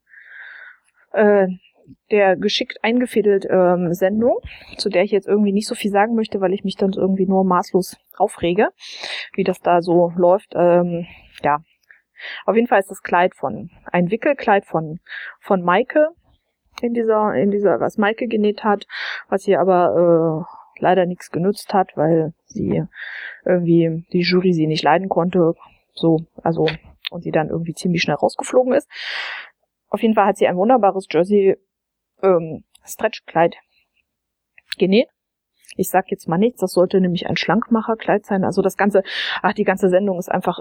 der geschickt eingefädelt Sendung, zu der ich jetzt irgendwie nicht so viel sagen möchte, weil ich mich dann irgendwie nur maßlos aufrege, wie das da so läuft. Auf jeden Fall ist das Kleid ein Wickelkleid von Maike in dieser, was Maike genäht hat, was ihr aber leider nichts genützt hat, weil sie irgendwie die Jury sie nicht leiden konnte, und sie dann irgendwie ziemlich schnell rausgeflogen ist. Auf jeden Fall hat sie ein wunderbares Jersey Stretchkleid genäht. Ich sag jetzt mal nichts, das sollte nämlich ein Schlankmacherkleid sein. Also die ganze Sendung ist einfach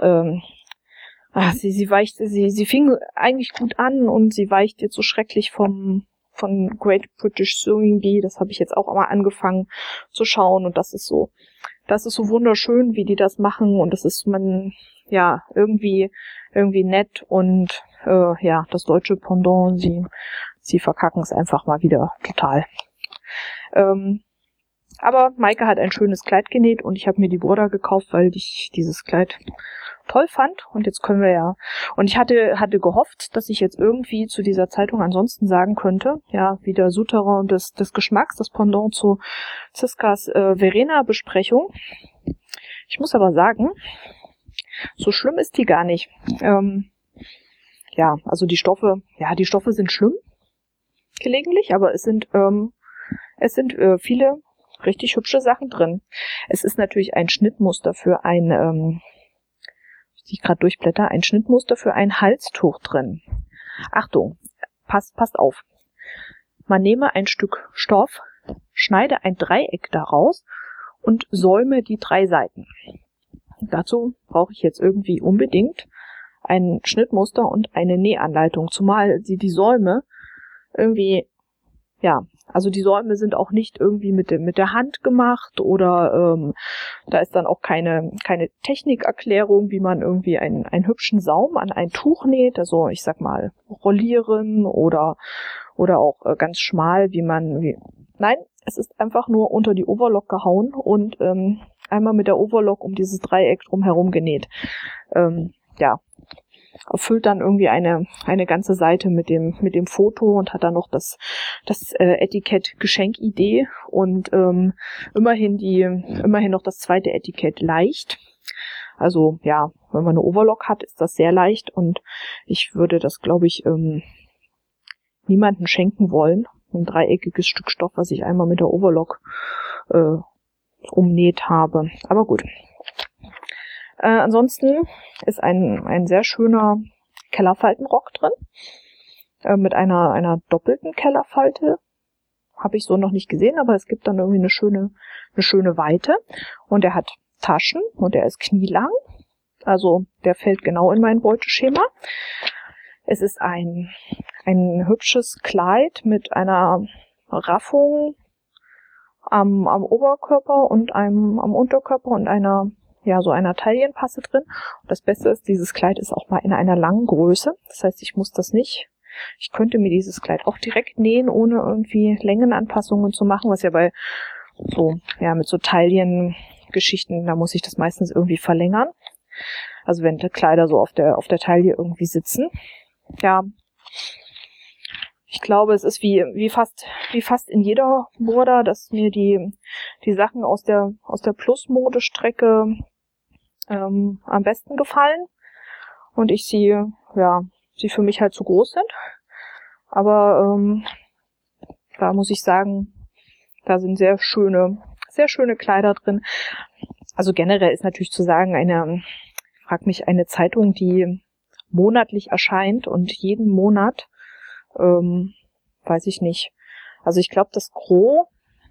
sie fing eigentlich gut an, und sie weicht jetzt so schrecklich von Great British Sewing Bee. Das habe ich jetzt auch mal angefangen zu schauen, und das ist so wunderschön, wie die das machen, und das ist irgendwie nett, und das deutsche Pendant, sie verkacken es einfach mal wieder total. Aber Maike hat ein schönes Kleid genäht und ich habe mir die Burda gekauft, weil ich dieses Kleid toll fand. Und jetzt können wir ja... Und ich hatte gehofft, dass ich jetzt irgendwie zu dieser Zeitung ansonsten sagen könnte, ja, wie der Souterrain des Geschmacks, das Pendant zu Ziskas Verena-Besprechung. Ich muss aber sagen, so schlimm ist die gar nicht. Ja, also die Stoffe sind schlimm, gelegentlich, aber es sind viele richtig hübsche Sachen drin. Es ist natürlich ein Schnittmuster für ein Schnittmuster für ein Halstuch drin. Achtung, passt auf. Man nehme ein Stück Stoff, schneide ein Dreieck daraus und säume die 3 Seiten. Dazu brauche ich jetzt irgendwie unbedingt ein Schnittmuster und eine Nähanleitung, zumal die Säume irgendwie, ja, also die Säume sind auch nicht irgendwie mit der Hand gemacht oder da ist dann auch keine Technikerklärung, wie man irgendwie einen hübschen Saum an ein Tuch näht, also ich sag mal rollieren oder auch ganz schmal, nein, es ist einfach nur unter die Overlock gehauen und einmal mit der Overlock um dieses Dreieck drumherum genäht. Ja, erfüllt dann irgendwie eine ganze Seite mit dem Foto und hat dann noch das Etikett Geschenkidee und immerhin noch das zweite Etikett leicht. Also ja, wenn man eine Overlock hat, ist das sehr leicht und ich würde das, glaube ich, niemandem schenken wollen. Ein dreieckiges Stück Stoff, was ich einmal mit der Overlock umnäht habe. Aber gut. Ansonsten ist ein sehr schöner Kellerfaltenrock drin. Mit einer doppelten Kellerfalte. Habe ich so noch nicht gesehen, aber es gibt dann irgendwie eine schöne Weite. Und er hat Taschen und er ist knielang. Also der fällt genau in mein Beuteschema. Es ist ein hübsches Kleid mit einer Raffung am Oberkörper und am Unterkörper und einer Taillenpasse drin. Und das Beste ist, dieses Kleid ist auch mal in einer langen Größe. Das heißt, ich könnte mir dieses Kleid auch direkt nähen, ohne irgendwie Längenanpassungen zu machen, was ja mit so Taillengeschichten, da muss ich das meistens irgendwie verlängern. Also wenn die Kleider so auf der Taille irgendwie sitzen. Ja, ich glaube, es ist wie fast in jeder Burda, dass mir die Sachen aus der Plus-Mode-Strecke am besten gefallen und ich sie für mich halt zu groß sind. Aber da muss ich sagen, da sind sehr schöne Kleider drin. Also generell ist natürlich zu sagen, eine Zeitung, die monatlich erscheint und jeden Monat, weiß ich nicht. Also ich glaube, das Gros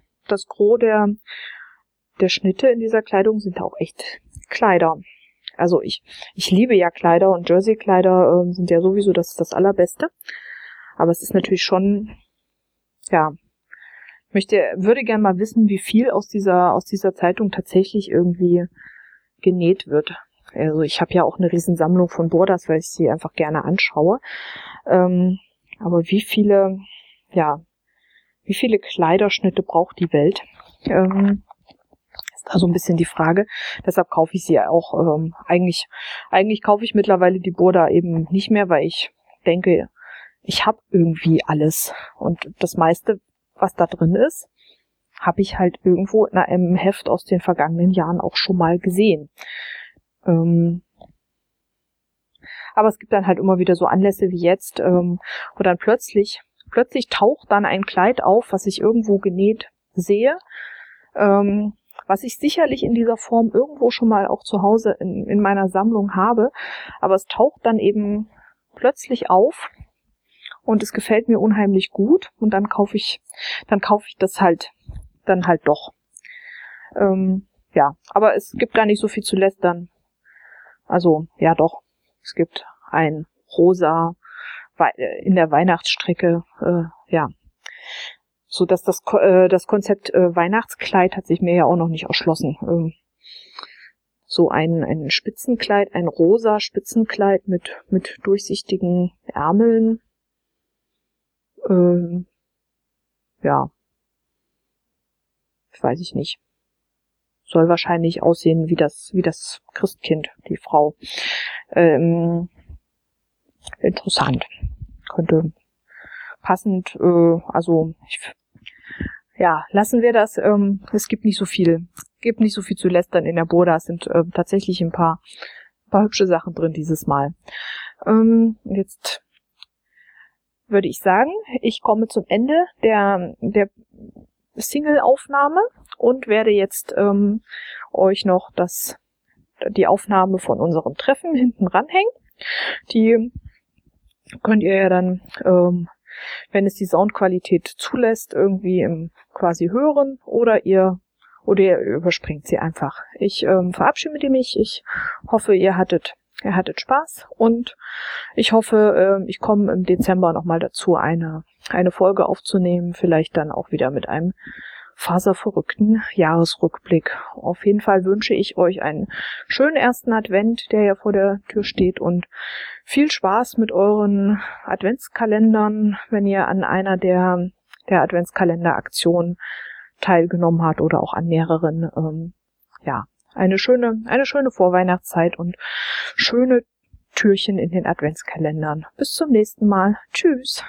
der Schnitte in dieser Kleidung sind auch echt Kleider. Also ich liebe ja Kleider und Jersey-Kleider sind ja sowieso das Allerbeste. Aber es ist natürlich schon, ja, würde gerne mal wissen, wie viel aus dieser Zeitung tatsächlich irgendwie genäht wird. Also ich habe ja auch eine riesen Sammlung von Burdas, weil ich sie einfach gerne anschaue. Aber wie viele Kleiderschnitte braucht die Welt? Ist da so ein bisschen die Frage. Deshalb kaufe ich sie ja auch. Eigentlich kaufe ich mittlerweile die Burda eben nicht mehr, weil ich denke, ich habe irgendwie alles. Und das meiste, was da drin ist, habe ich halt irgendwo in einem Heft aus den vergangenen Jahren auch schon mal gesehen. Aber es gibt dann halt immer wieder so Anlässe wie jetzt, wo dann plötzlich taucht dann ein Kleid auf, was ich irgendwo genäht sehe, was ich sicherlich in dieser Form irgendwo schon mal auch zu Hause in meiner Sammlung habe, aber es taucht dann eben plötzlich auf und es gefällt mir unheimlich gut und dann kaufe ich das halt dann halt doch. Ja, aber es gibt gar nicht so viel zu lästern. Also, ja doch, es gibt ein rosa in der Weihnachtsstrecke, so dass das Konzept Weihnachtskleid hat sich mir ja auch noch nicht erschlossen. So ein Spitzenkleid, ein rosa Spitzenkleid mit durchsichtigen Ärmeln. Ja, weiß ich nicht. Soll wahrscheinlich aussehen wie das Christkind, die Frau. Interessant. Könnte passend, lassen wir das. Es gibt nicht so viel zu lästern in der Burda. Es sind tatsächlich ein paar hübsche Sachen drin dieses Mal. Jetzt würde ich sagen, ich komme zum Ende der Single-Aufnahme und werde jetzt euch noch die Aufnahme von unserem Treffen hinten ranhängen. Die könnt ihr ja dann, wenn es die Soundqualität zulässt, irgendwie quasi hören oder ihr überspringt sie einfach. Ich verabschiede mich. Ich hoffe, ihr hattet Spaß und ich hoffe, ich komme im Dezember nochmal dazu, eine Folge aufzunehmen, vielleicht dann auch wieder mit einem faserverrückten Jahresrückblick. Auf jeden Fall wünsche ich euch einen schönen ersten Advent, der ja vor der Tür steht, und viel Spaß mit euren Adventskalendern, wenn ihr an einer der Adventskalenderaktionen teilgenommen habt oder auch an mehreren. Eine schöne Vorweihnachtszeit und schöne Türchen in den Adventskalendern. Bis zum nächsten Mal. Tschüss.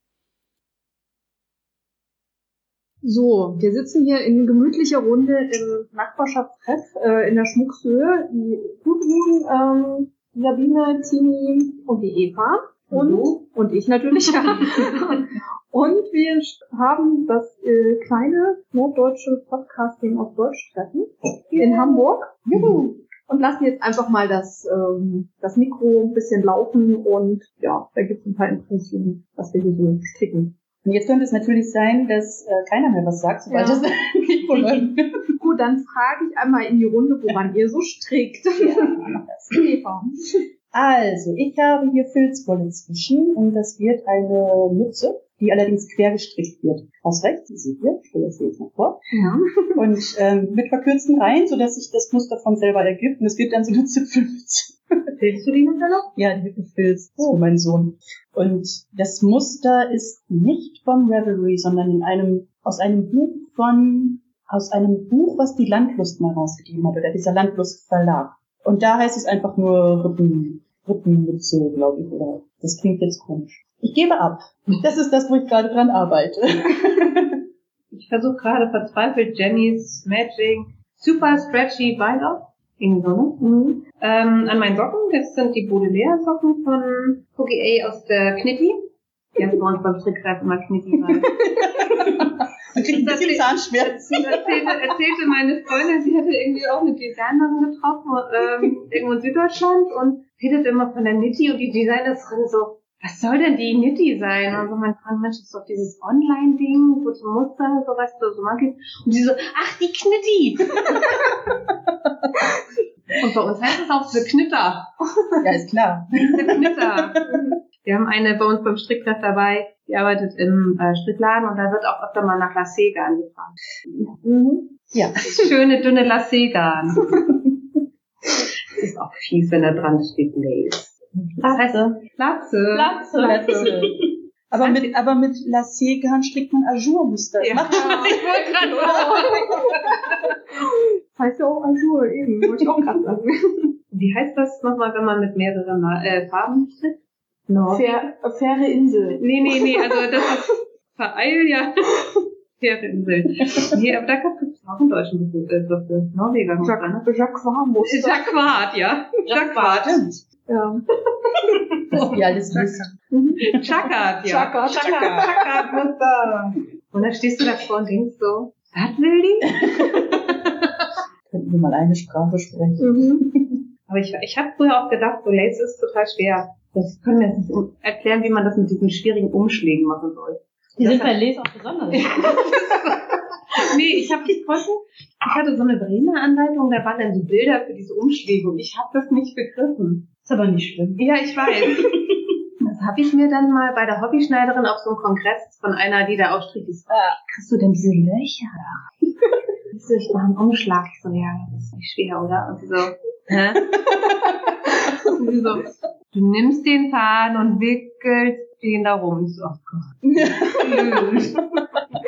So, wir sitzen hier in gemütlicher Runde im Nachbarschaftstreff in der Schmuckshöhe. Die Gudrun, Sabine, Tini und die Eva und ich natürlich. Und wir haben das kleine norddeutsche Podcasting auf Deutsch treffen in Hamburg. Juhu. Und lassen jetzt einfach mal das Mikro ein bisschen laufen und ja, da gibt es ein paar Impressionen, was wir hier so stricken. Und jetzt könnte es natürlich sein, dass keiner mehr was sagt, sobald das Mikro läuft. Gut, dann frage ich einmal in die Runde, woran ihr so strickt. Ja. Also, ich habe hier Filzwolle zwischen und das wird eine Mütze, die allerdings quer gestrickt wird. Aus rechts, die seht ihr, ich stelle das jetzt mal vor. Ja. Und mit verkürzten Reihen, sodass sich das Muster von selber ergibt und es wird dann so eine Zipfelmütze. Filzst du die Mütze noch? Ja, die wird gefilzt für meinen Sohn. Und das Muster ist nicht vom Revelry, sondern aus einem Buch, was die Landlust mal rausgegeben hat, oder dieser Landlust Verlag. Und da heißt es einfach nur Rippenmütze, glaube ich, oder das klingt jetzt komisch. Ich gebe ab. Das ist das, wo ich gerade dran arbeite. Ich versuche gerade verzweifelt Jenny's Magic Super Stretchy Bite-Off an meinen Socken. Das sind die Baudelaire-Socken von Cookie A aus der Knitty. Die hat bei uns beim Strickkreis immer Knitty rein. Man kriegt ein bisschen Zahnschmerzen. Erzählte meine Freundin, sie hätte irgendwie auch eine Designerin getroffen, irgendwo in Süddeutschland, und redet immer von der Knitty, und die Designerin so, was soll denn die Knitty sein? Und so, mein Freund, Mensch, das ist doch dieses Online-Ding, wo zum Muster, so weißt du, so mag ich. Und die so, ach, die Knitty! Und bei uns heißt es auch The Knitter. Ja, ist klar. The Knitter. Wir haben eine bei uns beim Stricktreff dabei, die arbeitet im Strickladen, und da wird auch öfter mal nach Lassegarn gefragt. Mhm. Ja. Schöne, dünne Lassegarn. Das ist auch fies, wenn da dran steht Lace. Das heißt Platze. Aber mit Lassegarn strickt man Ajour-Muster. Ja, ich wollte gerade Das heißt ja auch Ajour, eben, wollte ich auch gerade sagen. Wie heißt das nochmal, wenn man mit mehreren Farben strickt? No. Faire Insel. Nee, also das ist Vereil, ja. Faire Insel. Nee, aber da gibt es auch einen deutschen Begriff für Norweger. Jacquard-Muster. Jacquard, ja. Jacquard. Ja. Das wie alles wissen. Chakard, ja. Chakard-Muster. Und dann stehst du davor und denkst so, was will die? Könnten wir mal eine Sprache sprechen. Mhm. Aber ich habe früher auch gedacht, so Lace ist total schwer. Das können wir jetzt nicht erklären, wie man das mit diesen schwierigen Umschlägen machen soll. Die sind bei Lace auch besonders. Nee, ich hatte so eine Bremer Anleitung, da waren dann die Bilder für diese Umschläge und ich habe das nicht begriffen. Ist aber nicht schlimm. Ja, ich weiß. Das habe ich mir dann mal bei der Hobbyschneiderin auf so einem Kongress von einer, die da aufstrickt, kriegst du denn diese Löcher da? Ich mache einen Umschlag. Ich so, ja, das ist nicht schwer, oder? Und sie so, hä? Und sie so, du nimmst den Faden und wickelst den da rum. Ich so, oh Gott.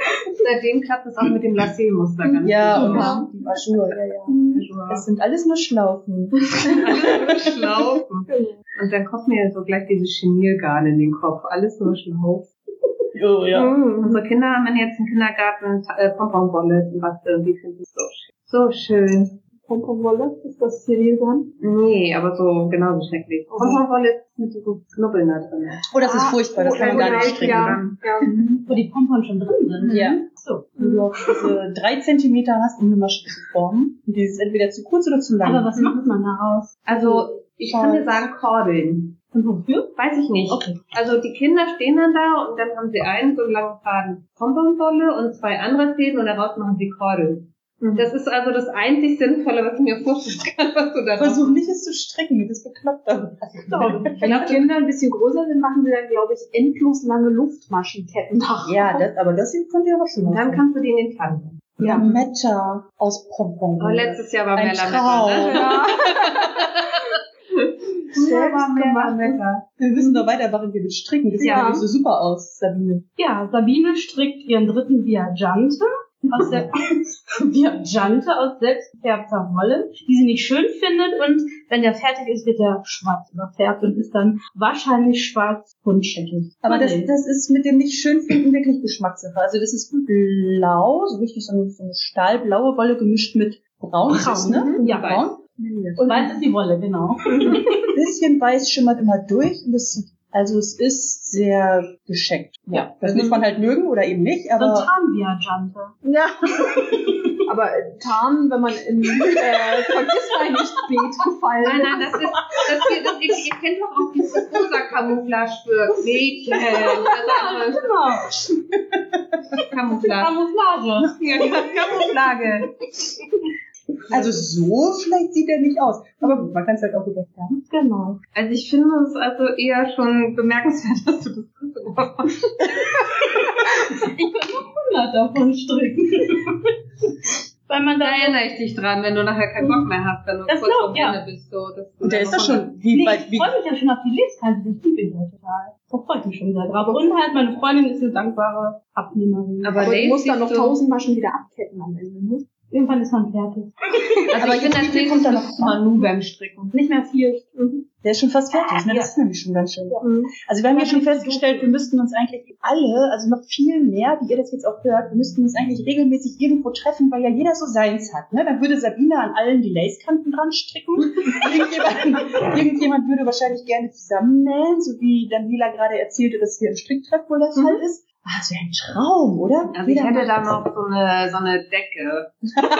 seitdem klappt es auch mit dem Lacé-Muster ganz gut. Ja, und die Ajour, ja. Es sind alles nur Schlaufen. Alles nur Schlaufen. Und dann kommt mir so gleich diese Chenilgarn in den Kopf. Alles nur Schlaufen. Oh, ja. Unsere Kinder haben jetzt im Kindergarten Pomponwolle basteln. Die finden es so schön. Pomponwolle? Ist das Chenilgarn? Nee, aber so genauso schrecklich. Pomponwolle ist mit so Knubbeln da drin. Oh, das ist furchtbar, das kann man gar nicht stricken. Ja. Wo die Pompons schon drin sind. Ja. So. Und du auch diese 3 Zentimeter hast, um eine Masche zu formen. Und die ist entweder zu kurz oder zu lang. Aber was macht man daraus? Also, ich kann dir sagen, Kordeln. Und wofür? Weiß ich nicht. Okay. Also die Kinder stehen dann da und dann haben sie einen so einen langen Faden Pomponwolle und 2 andere Fäden und daraus machen sie Kordeln. Das ist also das einzig Sinnvolle, was ich mir vorstellen kann, was du da Versuch nicht, es zu stricken, das ist bekloppt. Wenn die Kinder ein bisschen größer sind, machen sie dann, glaube ich, endlos lange Luftmaschenketten nach. Ja, aber das könnt ihr aber schon Und dann machen. kannst du die in den Pfannen. Ja, Lametta aus Pompon. Aber letztes Jahr war Ein mehr Traum. Lametta, ne? Ja. Früher war mehr Lametta. Wir müssen doch weitermachen, wie wir stricken. Das sieht Ja. ja so super aus, Sabine. Ja, Sabine strickt ihren 3. Viagante aus selbstgefärbter Wolle, die sie nicht schön findet, und wenn der fertig ist, wird er schwarz überfärbt und ist dann wahrscheinlich schwarz buntscheckig. Aber das ist mit dem nicht schön finden wirklich Geschmackssache. Also das ist blau, so richtig so eine stahlblaue Wolle gemischt mit braun. Ist es, ne? Ja, braun. Und weiß ist die Wolle, genau. Ein bisschen weiß schimmert immer durch und es ist sehr gescheckt. Ja, das muss man halt mögen oder eben nicht, So ein aber Tarnviagante. Ja. Aber Tarn, wenn man in Vergissmeinnicht-Beet gefallen Nein, das ist, ihr kennt doch auch dieses rosa Camouflage für Mädchen. Also Camouflage. Camouflage. Ja, Camouflage. also so schlecht sieht er nicht aus. Aber gut, man kann es halt auch wieder färben. Genau. Also ich finde es also eher schon bemerkenswert, dass du das gemacht hast. Ich könnte noch 100 davon stricken. Weil man Da da erinnere ich dich dran, wenn du nachher keinen Bock mehr hast, wenn du Das kurz glaub, vor ja. Ende bist. So, dass du Und der dann ist doch noch schon, wie ich freue mich ja schon auf die Lesreise, das liebe ich ja total. Da freue ich mich schon sehr drauf. Und halt, meine Freundin ist eine dankbare Abnehmerin. Aber Aber du musst dann noch siehst du- 1000 Maschen wieder abketten am Ende, ne? Irgendwann ist man fertig. Also Aber ich finde, jetzt das wie viel kommt da noch nächste Manu beim Stricken. Nicht mehr viel. Der ist schon fast fertig, ne? Das ist nämlich schon ganz schön. Mhm. Also wir haben ja schon festgestellt, wir müssten uns eigentlich alle, also noch viel mehr, wie ihr das jetzt auch hört, wir müssten uns eigentlich regelmäßig irgendwo treffen, weil ja jeder so seins hat, ne? Dann würde Sabine an allen die Lacekanten dran stricken. Irgendjemand würde wahrscheinlich gerne zusammennähen, so wie Daniela gerade erzählte, dass hier im Stricktreff wohl der Fall ist. Ah, das wäre ein Traum, oder? Also ich Jeder hätte macht da das. noch so eine Decke,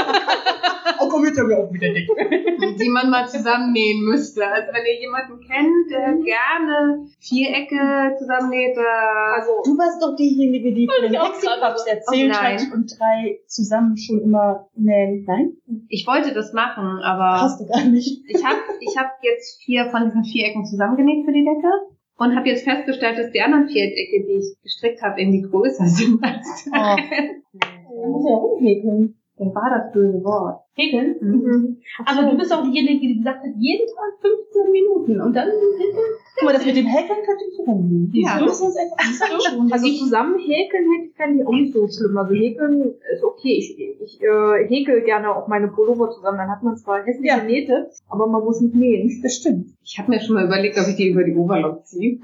Oh, komm, jetzt haben wir auch wieder Decke. die man mal zusammennähen müsste. Also wenn ihr jemanden kennt, der gerne Vierecke zusammennäht, Also, Du warst doch diejenige, die von den ich auch Hexipaps gerade erzählt so. hat und 3 zusammen schon immer nähen. Nein? ich wollte das machen, aber Hast du gar nicht. ich hab jetzt 4 von diesen Vierecken zusammengenäht für die Decke und habe jetzt festgestellt, dass die anderen Vierecke, die ich gestrickt habe, irgendwie größer sind als die. Du musst ja rumhäkeln. Dann war das böse Wort. Häkeln. mhm. Aber du bist auch diejenige, die gesagt hat, jeden Tag 15 Minuten. Und dann Guck mal, das mit dem Häkeln könnte ich rumnehmen. Ja. Wir müssen uns einfach zusammentun. Also zusammen häkeln fände ich auch nicht so schlimm. Also häkeln ist okay. Ich häkel gerne auch meine Pullover zusammen. Dann hat man zwar hässliche Ja. Nähte, aber man muss nicht nähen. Das stimmt. Ich habe mir schon mal überlegt, ob ich die über die Oberlock ziehe.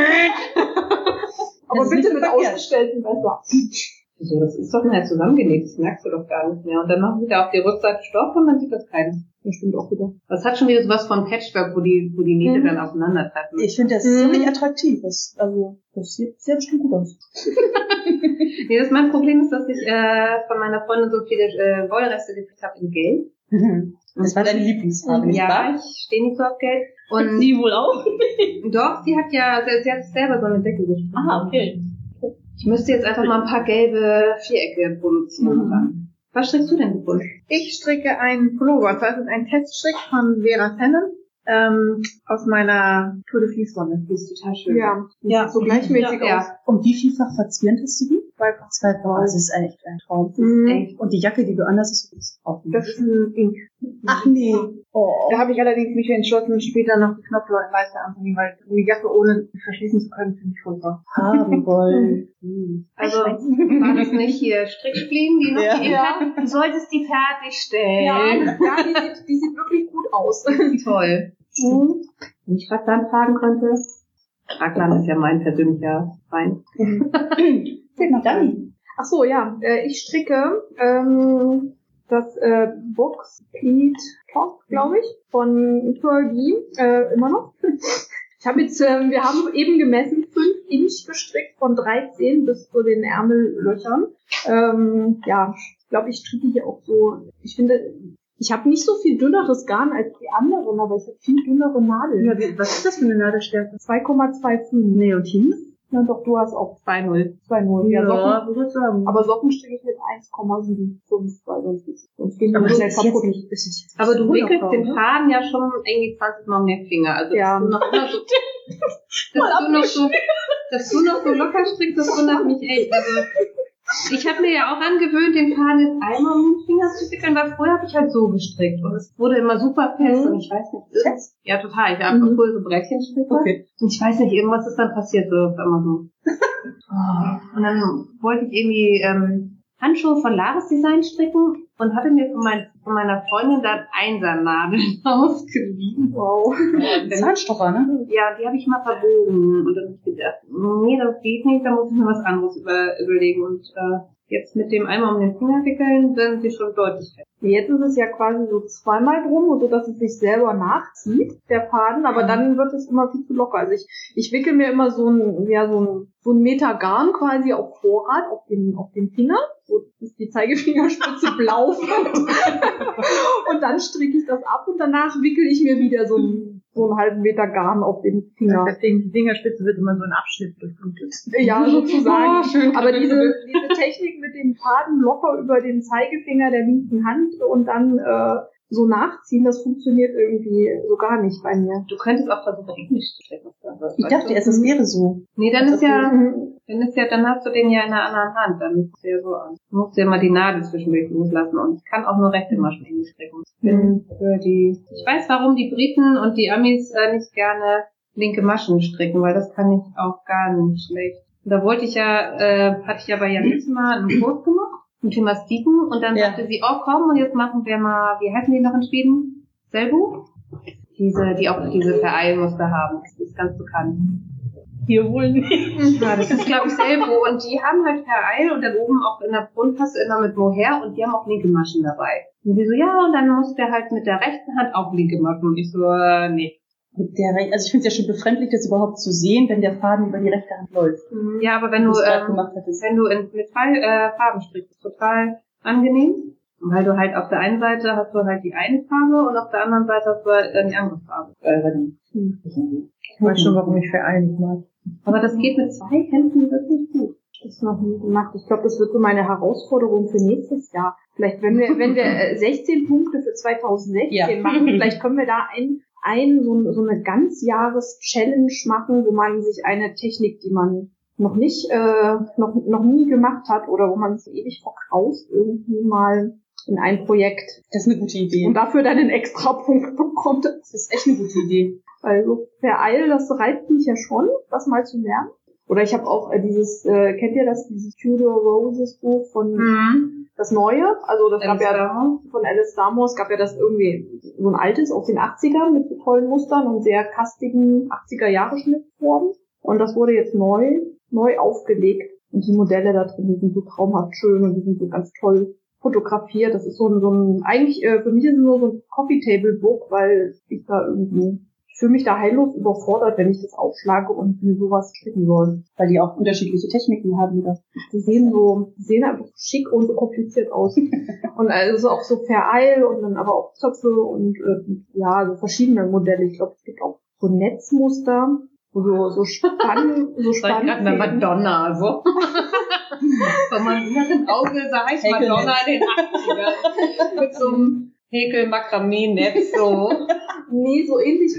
Aber ist bitte nicht mit verkehrt. ausgestellten Messer. So, das ist doch mal zusammengenäht, das merkst du doch gar nicht mehr. Und dann machen sie da auf die Rückseite Stoff und dann sieht das keiner. Das stimmt auch wieder. Das hat schon wieder sowas von Patchwork, wo die Nähte dann aufeinandertreffen. Ich finde das ziemlich attraktiv. Das sieht sehr bestimmt gut aus. Nee, mein Problem ist, dass ich von meiner Freundin so viele Wollreste gekriegt habe in Gelb. Das war deine Lieblingsfarbe, nicht Ja, wahr? ich stehe nicht so auf Gelb. Und sie wohl auch. doch, sie hat selber so eine Decke gestrickt. Ah, okay. Ich müsste jetzt einfach mal ein paar gelbe Vierecke produzieren. Dann. Was strickst du denn gefunden? Ich stricke einen Pullover. Das ist ein Teststrick von Vera Tennen aus meiner Tour de Fleece Wolle. Die ist total schön. Ja. Ja, So gleichmäßig Ja. aus. Und wie vielfach verzwirnt hast du die? 2,2. Das ist echt ein Traum. Das ist echt. Und die Jacke, die du anhast, ist auch nicht. Das ist ein Ink. Ach nee. Oh. Da habe ich allerdings mich entschlossen, später noch die Knopfleiste anzunehmen, weil die Jacke ohne verschließen zu können, finde ich furchtbar. Haben wollen. Also war das nicht hier Strickspleen, die noch die hat? Du solltest die fertigstellen. Ja, die sieht wirklich gut aus. Toll. Wenn ich Raglan fragen könnte. Raglan ist ja mein persönlicher Feind. Dani. Ach so, ja. Ich stricke das Box Pleat Top, glaube ich, von Pearl immer noch. Ich habe jetzt, wir haben eben gemessen, 5 Inch gestrickt von 13 bis zu den Ärmellöchern. Ja, ich glaube, ich stricke hier auch so, ich finde, ich habe nicht so viel dünneres Garn als die anderen, aber ich habe viel dünnere Nadeln. Ja, was ist das für eine Nadelstärke? 2,25. Nee, und hin? Na doch, du hast auch 2,0. 2,0. Ja, Socken, würde ich sagen. aber Socken stricke ich mit 1,75, weil sonst gehen die schnell kaputt. Aber du wickelst den Faden ja schon irgendwie 20 Mal um den Finger. Also Ja. dass du noch so locker strickst, das wundert mich echt. Also ich habe mir ja auch angewöhnt, den Faden jetzt einmal um den Finger zu wickeln, weil früher habe ich halt so gestrickt und es wurde immer super fest und ich weiß nicht, ja total, ich habe einfach früher so Brettchenstricke und ich weiß nicht, irgendwas ist dann passiert, so auf einmal so. Und dann wollte ich irgendwie Handschuhe von Laris Design stricken und hatte mir von meiner Freundin dann Einsernadeln ausgeliehen. Wow. Zahnstocher, ne? Ja, die habe ich mal verbogen und dann habe ich gedacht, nee, das geht nicht, da muss ich mir was anderes überlegen und jetzt mit dem einmal um den Finger wickeln sind sie schon deutlich fest. Jetzt ist es ja quasi so zweimal drum, so dass es sich selber nachzieht, der Faden, aber dann wird es immer viel zu locker. Also ich wickel mir immer so ein Meter Garn quasi auf Vorrat auf den Finger, so dass die Zeigefingerspitze blau wird. Und dann stricke ich das ab und danach wickel ich mir wieder so einen halben Meter Garn auf den Finger. Deswegen, die Fingerspitze wird immer so ein Abschnitt durchblutet. Ja, sozusagen. Schön. Aber diese Technik mit dem Faden locker über den Zeigefinger der linken Hand und dann so nachziehen, das funktioniert irgendwie so gar nicht bei mir. Du könntest auch versuchen, Englisch zu stricken. Ich dachte erst, es wäre so. Nee, dann hast du den ja in der anderen Hand, dann ist es ja so an. Du musst ja immer die Nadel zwischendurch loslassen und ich kann auch nur rechte Maschen Englisch stricken. Ich weiß, warum die Briten und die Amis nicht gerne linke Maschen stricken, weil das kann ich auch gar nicht schlecht. Und da hatte ich ja bei Janisse mal einen Kurs gemacht. Mit Thema Sticken und dann sagte sie, oh komm, und jetzt machen wir mal, wie heißen die noch in Schweden? Selbu? Die auch diese Vereilmuster haben. Das ist ganz bekannt. Hier wohl nicht. Ja, das ist glaube ich Selbu und die haben halt Vereil und dann oben auch in der Grundpasse immer mit Mohair und die haben auch linke Maschen dabei. Und die so, ja, und dann muss der halt mit der rechten Hand auch linke Maschen und ich so, nee. Also ich finde es ja schon befremdlich, das überhaupt zu sehen, wenn der Faden über die rechte Hand läuft. Ja, aber wenn du mit zwei Farben strickst, ist total angenehm. Weil du halt auf der einen Seite hast du halt die eine Farbe und auf der anderen Seite hast du halt die andere Farbe. Ich weiß schon, warum ich Verein nicht mag. Aber das geht mit 2 Händen wirklich gut. Das ist noch nie gemacht. Ich glaube, das wird so meine Herausforderung für nächstes Jahr. Vielleicht, wenn wir 16 Punkte für 2016 machen, vielleicht können wir da so eine Ganzjahres-Challenge machen, wo man sich eine Technik, die man noch nicht, noch nie gemacht hat oder wo man sich ewig verkraust, irgendwie mal in ein Projekt. Das ist eine gute Idee. Und dafür dann einen extra Punkt bekommt. Das ist echt eine gute Idee. Also Vereil, das reizt mich ja schon, das mal zu lernen. Oder ich habe auch dieses, kennt ihr das, dieses Tudor Roses Buch von das Neue? Also das gab ja von Alice Darmore, es gab ja das irgendwie so ein altes aus den 80ern mit so tollen Mustern und sehr kastigen 80er-Jahre-Schnittformen. Und das wurde jetzt neu aufgelegt. Und die Modelle da drin, die sind so traumhaft schön und die sind so ganz toll fotografiert. Das ist so ein eigentlich für mich ist es nur so ein Coffee-Table-Book, weil ich fühle mich da heillos überfordert, wenn ich das aufschlage und mir sowas stricken soll. Weil die auch unterschiedliche Techniken haben wieder. Die sehen einfach so schick und so kompliziert aus. Und also auch so Vereil und dann aber auch Zöpfe und so verschiedene Modelle. Ich glaube, es gibt auch so Netzmuster, wo so spannend. Eine Madonna, so. Von meinem inneren Auge sah ich Madonna in den 80ern. Mit so einem Häkel-Makramee-Netz, so. Nee, so ähnlich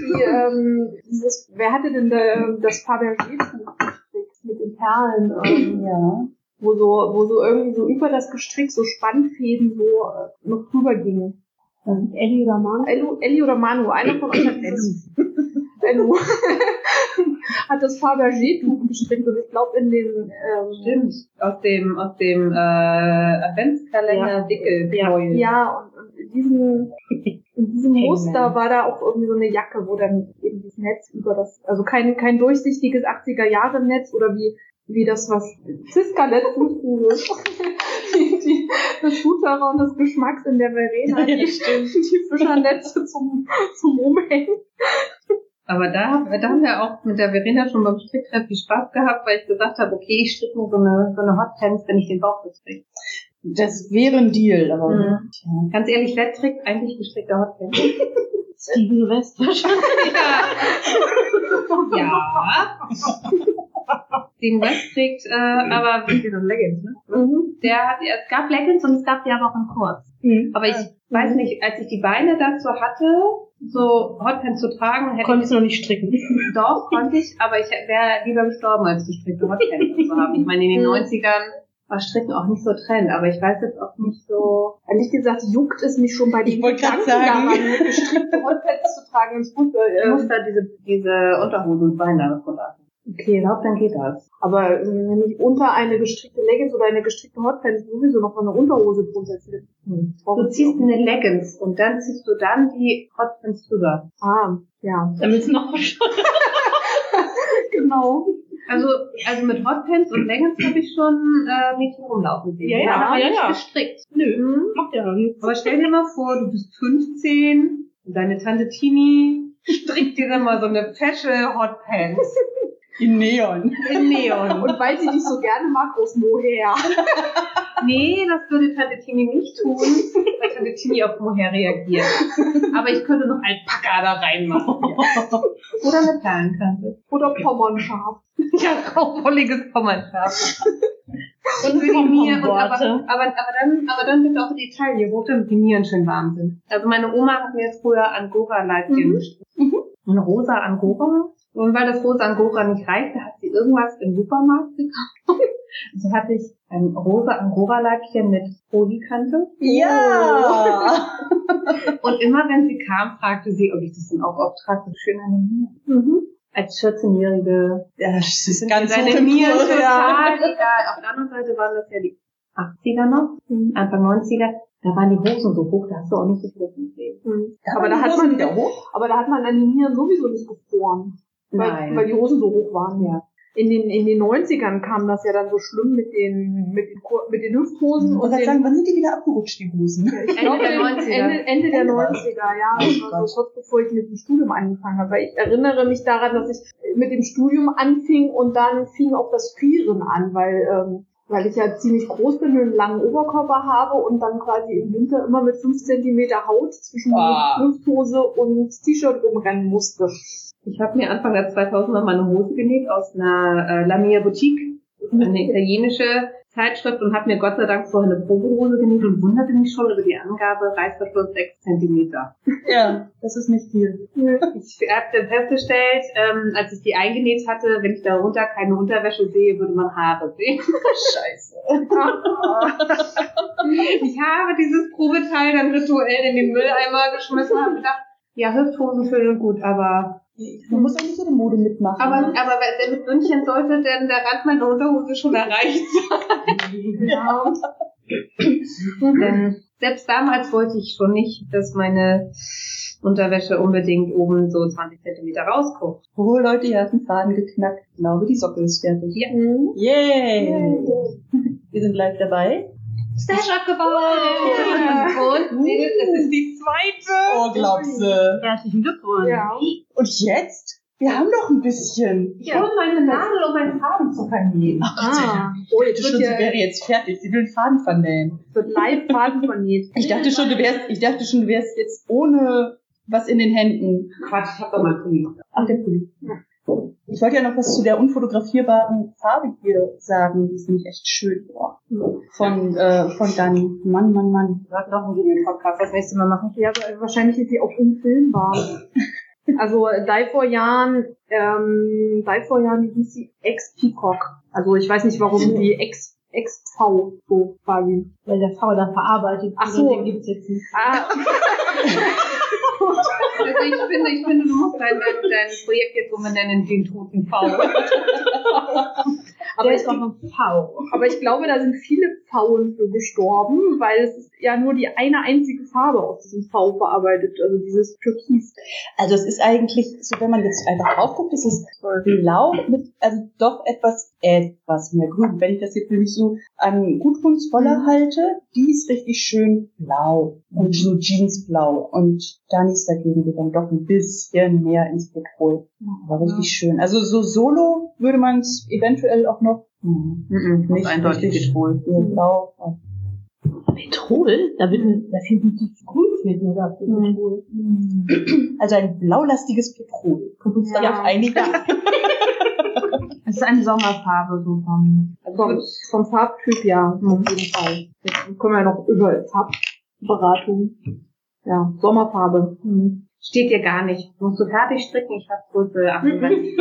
wie wer hatte denn das Fabergé-Buch gestrickt mit den Perlen? wo so irgendwie so über das Gestrick so Spannfäden so noch drüber gingen. Ellie oder Manu? Ellie oder Manu, einer von euch hat dieses Ellu hat das Fabergé-Tuch gestrickt und ich glaube in den Stimmt. Aus dem Adventskalender Wickelknäuel. Ja, und in diesem Muster war da auch irgendwie so eine Jacke, wo dann eben dieses Netz über das, also kein durchsichtiges 80er-Jahre-Netz oder wie das, was Ziska letztens das Futter und das Geschmacks in der Verena, die Fischernetze zum Umhängen. Aber da haben wir auch mit der Verena schon beim Stricktreff viel Spaß gehabt, weil ich gesagt habe, okay, ich stricke nur so eine Hotpants, wenn ich den Bauch bestricke. Das wäre ein Deal, aber Ganz ehrlich, wer trägt eigentlich gestrickte Hotpants? Steven West wahrscheinlich. Ja. Steven West trägt, aber wie so Leggings, ne? Es gab Leggings und es gab die aber auch in kurz. Aber ich weiß nicht, als ich die Beine dazu hatte, so Hotpants zu tragen, Konntest du noch nicht stricken? Doch, konnte ich, aber ich wäre lieber gestorben, als gestrickte Hotpants zu haben. Ich meine, in den 90ern war Stricken auch nicht so Trend, aber ich weiß jetzt auch nicht so. Ehrlich gesagt, juckt es mich schon bei den Gedanken daran, gestrickte Hotpants zu tragen ins Fußball. Ich muss da diese Unterhose und Beine runter. Okay, ich glaube, dann geht das. Aber wenn ich unter eine gestrickte Leggings oder eine gestrickte Hotpants sowieso noch eine Unterhose drunter ziehe. Du ziehst eine Leggings und dann ziehst du dann die Hotpants drüber. Ah, ja. Damit es noch Genau. Also mit Hotpants und Leggings habe ich schon Mädchen rumlaufen sehen. Ja, nicht gestrickt. Nö, macht ja nichts. Aber stell dir mal vor, du bist 15 und deine Tante Tini strickt dir dann mal so eine fesche Hotpants. in Neon. In Neon. Und weil sie dich so gerne mag, aus Mohair. Nee, das würde Tante Tini nicht tun, weil Tante Tini auf Mohair reagiert. Aber ich könnte noch Alpaka da reinmachen. Oder eine Perlenkante. Oder Pommernschaf. Ja, graupolliges Pommernschaf. Und für die Nieren, aber dann bitte auch die Taille hoch, damit die Nieren schön warm sind. Also meine Oma hat mir jetzt früher Angora-Leibchen gestrickt. Ein rosa Angora. Und weil das rosa Angora nicht reichte, hat sie irgendwas im Supermarkt gekauft. So hatte ich ein rosa Angora-Leibchen mit Polikante. Ja! Und immer wenn sie kam, fragte sie, ob ich das in Auftrag so schön animiere. Als 14-Jährige. Ja, das ist ganz deine hoch im Nieren Kurs, total egal. Auf der anderen Seite waren das ja die 80er noch, Anfang 90er. Da waren die Hosen so hoch, da hast du auch nicht so viel davon gesehen. Aber da hat man an den Nieren sowieso nicht gefroren. Weil die Hosen so hoch waren, ja. In den 90ern kam das ja dann so schlimm mit den Hüfthosen. Und sagen, wann sind die wieder abgerutscht, die Hosen? Ich glaube, Ende der 90er, ja. Also kurz bevor ich mit dem Studium angefangen habe. Weil ich erinnere mich daran, dass ich mit dem Studium anfing und dann fing auch das Frieren an, weil ich ja ziemlich groß bin und einen langen Oberkörper habe und dann quasi im Winter immer mit 5 Zentimeter Haut zwischen Hüfthose und T-Shirt rumrennen musste. Ich habe mir Anfang der 2000er mal eine Hose genäht aus einer La Mia Boutique, eine italienische Zeitschrift, und habe mir Gott sei Dank vorher eine Probehose genäht und wunderte mich schon über die Angabe Reißverschluss 6 Zentimeter. Ja, das ist nicht viel. Ich habe dann festgestellt, als ich die eingenäht hatte, wenn ich darunter keine Unterwäsche sehe, würde man Haare sehen. Scheiße. Ich habe dieses Probeteil dann rituell in den Mülleimer geschmissen und habe gedacht, ja, Hüfthosen schön und gut, aber man muss auch nicht so eine Mode mitmachen. Aber mit München sollte denn der Rand meiner Unterhose schon erreicht sein. Ja. Denn selbst damals wollte ich schon nicht, dass meine Unterwäsche unbedingt oben so 20 Zentimeter rausguckt. Oh Leute, ihr habt einen Faden geknackt. Ich glaube, die Socke ist fertig. Ja. Yay! Wir sind live dabei. Stash abgebaut! Und Mädels, das ist die zweite! Oh, glaubst du? Herzlichen Glückwunsch. Ja. Und jetzt? Wir haben noch ein bisschen. Ich hole meine Nadel, um meinen Faden zu vernähen. Oh, jetzt Sie wäre jetzt fertig. Sie will den Faden vernähen. wird live Faden vernäht. Ich dachte schon, du wärst jetzt ohne was in den Händen. Quatsch, ich hab doch mal Pulli. Ach, der Pulli. Ja. Ich wollte ja noch was zu der unfotografierbaren Farbe hier sagen. Die ist nämlich echt schön. Von Dani. Mann. Sag noch ein Video-Podcast, das nächste Mal machen. Ja, aber wahrscheinlich ist sie auch unfilmbar. Also Die for Jan hieß sie Ex-Peacock. Also ich weiß nicht, warum die Ex-V, so quasi. Weil der V dann verarbeitet. Ach so. Den gibt's jetzt nicht. Also ich finde, du musst dein Projekt jetzt umbenennen, den toten V. Aber ich glaube, da sind viele Pfauen für gestorben, weil es ist ja nur die eine einzige Farbe aus diesem V verarbeitet, also dieses Türkis. Also es ist eigentlich, so wenn man jetzt einfach drauf guckt, es ist blau mit, also doch etwas mehr grün. Wenn ich das jetzt nämlich so an Gudrunswolle halte, die ist richtig schön blau und so Jeansblau. Und Danis dagegen geht dann doch ein bisschen mehr ins Petrol. Aber richtig schön. Also so solo würde man es eventuell auch noch nicht eindeutig richtig Petrol. Blau. Petrol? Da fehlt mir das Grün, fehlt mir da für Petrol. Also ein blaulastiges Petrol. Können wir uns darauf einigen? Es ist eine Sommerfarbe, so Vom Farbtyp, ja, auf jeden Fall. Jetzt kommen wir noch über Farbberatung. Ja, Sommerfarbe. steht dir gar nicht. Musst du fertig stricken? Ich habe Größe 38.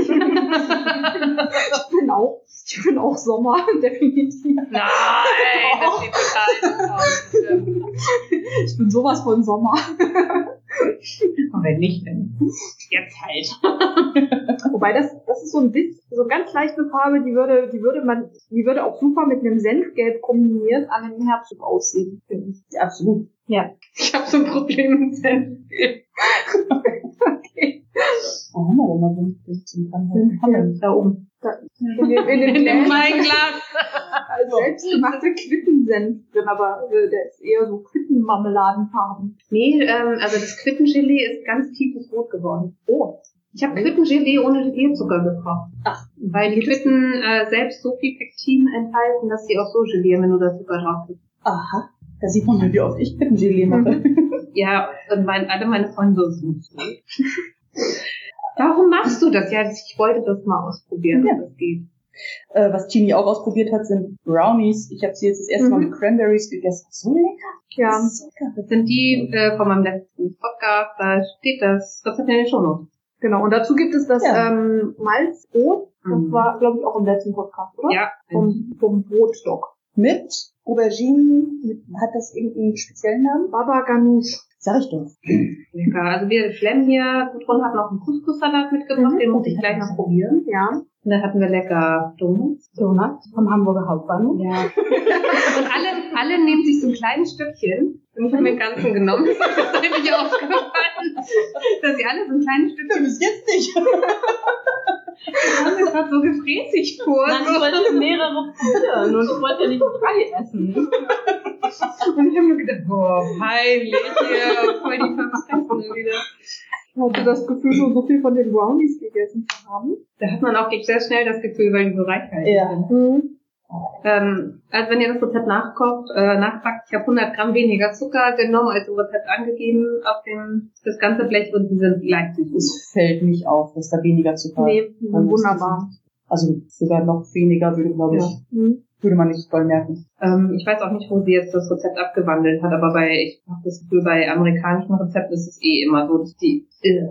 Ich bin auch Sommer, definitiv. Nein, das steht total aus. Ich bin sowas von Sommer. Und wenn nicht, dann jetzt halt. Wobei das ist so ein bisschen, so ganz leichte Farbe, die würde auch super mit einem Senfgelb kombiniert an einem Herbst aussehen, finde ich. Ja, absolut. Ja. Ich habe so ein Problem mit Senfgelb. Okay. Wo haben wir denn mal Senfgelb? Da oben. In dem Weinglas. Selbstgemachte Quittensenf drin, aber der ist eher so Quittenmarmeladenfarben. Nee, also das Quittengelee ist ganz tiefes Rot geworden. Oh. Ich habe Quittengelee ohne Gelierzucker gekocht. Ach. Weil die Quitten selbst so viel Pektin enthalten, dass sie auch so gelieren, wenn du da Zucker drauf gibst. Aha. Da sieht man mal, wie oft ich Quittengelee mache. Ja, und alle meine Freunde so. Warum machst du das? Ja, ich wollte das mal ausprobieren, ob das geht. Was Tini auch ausprobiert hat, sind Brownies. Ich habe sie jetzt das erste Mal mit Cranberries gegessen. So lecker. Ja. Das ist so lecker. Das sind die von meinem letzten Podcast. Da steht das hat in den Shownotes. Genau, und dazu gibt es das Malzbrot. Das Mhm. war, glaube ich, auch im letzten Podcast, oder? Ja. Vom Brotstock. Mit Auberginen, hat das irgendeinen speziellen Namen? Baba Ganoush. Sag ich doch. Lecker. Also wir schlemmen hier. Gudrun hat noch einen Couscous-Salat mitgebracht. Den muss ich gleich noch probieren. Ja. Und dann hatten wir lecker Donuts. Vom Hamburger Hauptbahnhof. Ja. Und alle nehmen sich so ein kleines Stückchen. Und ich habe mir den ganzen genommen. Das ist nämlich aufgefallen, dass sie alle so ein kleines Stückchen. Bis jetzt nicht. Das ist gerade so gefräßig vor. Nein, ich wollte mehrere probieren und ich wollte nicht 3 essen. Und ich habe mir gedacht, boah, peinlich hier, voll die Verfressene wieder. Ich hatte das Gefühl, schon so viel von den Brownies gegessen zu haben. Da hat man auch sehr schnell das Gefühl, weil die so reichhaltig sind. Mhm. Also wenn ihr das Rezept nachpackt, ich habe 100 Gramm weniger Zucker genommen, als im Rezept angegeben, auf das ganze Blech und sie sind leicht süß. Es fällt nicht auf, dass da weniger Zucker Nee, die sind wunderbar. Also sogar noch weniger glaube ich, würde man nicht voll merken. Ich weiß auch nicht, wo sie jetzt das Rezept abgewandelt hat, aber ich habe das Gefühl, bei amerikanischen Rezepten ist es immer so, dass die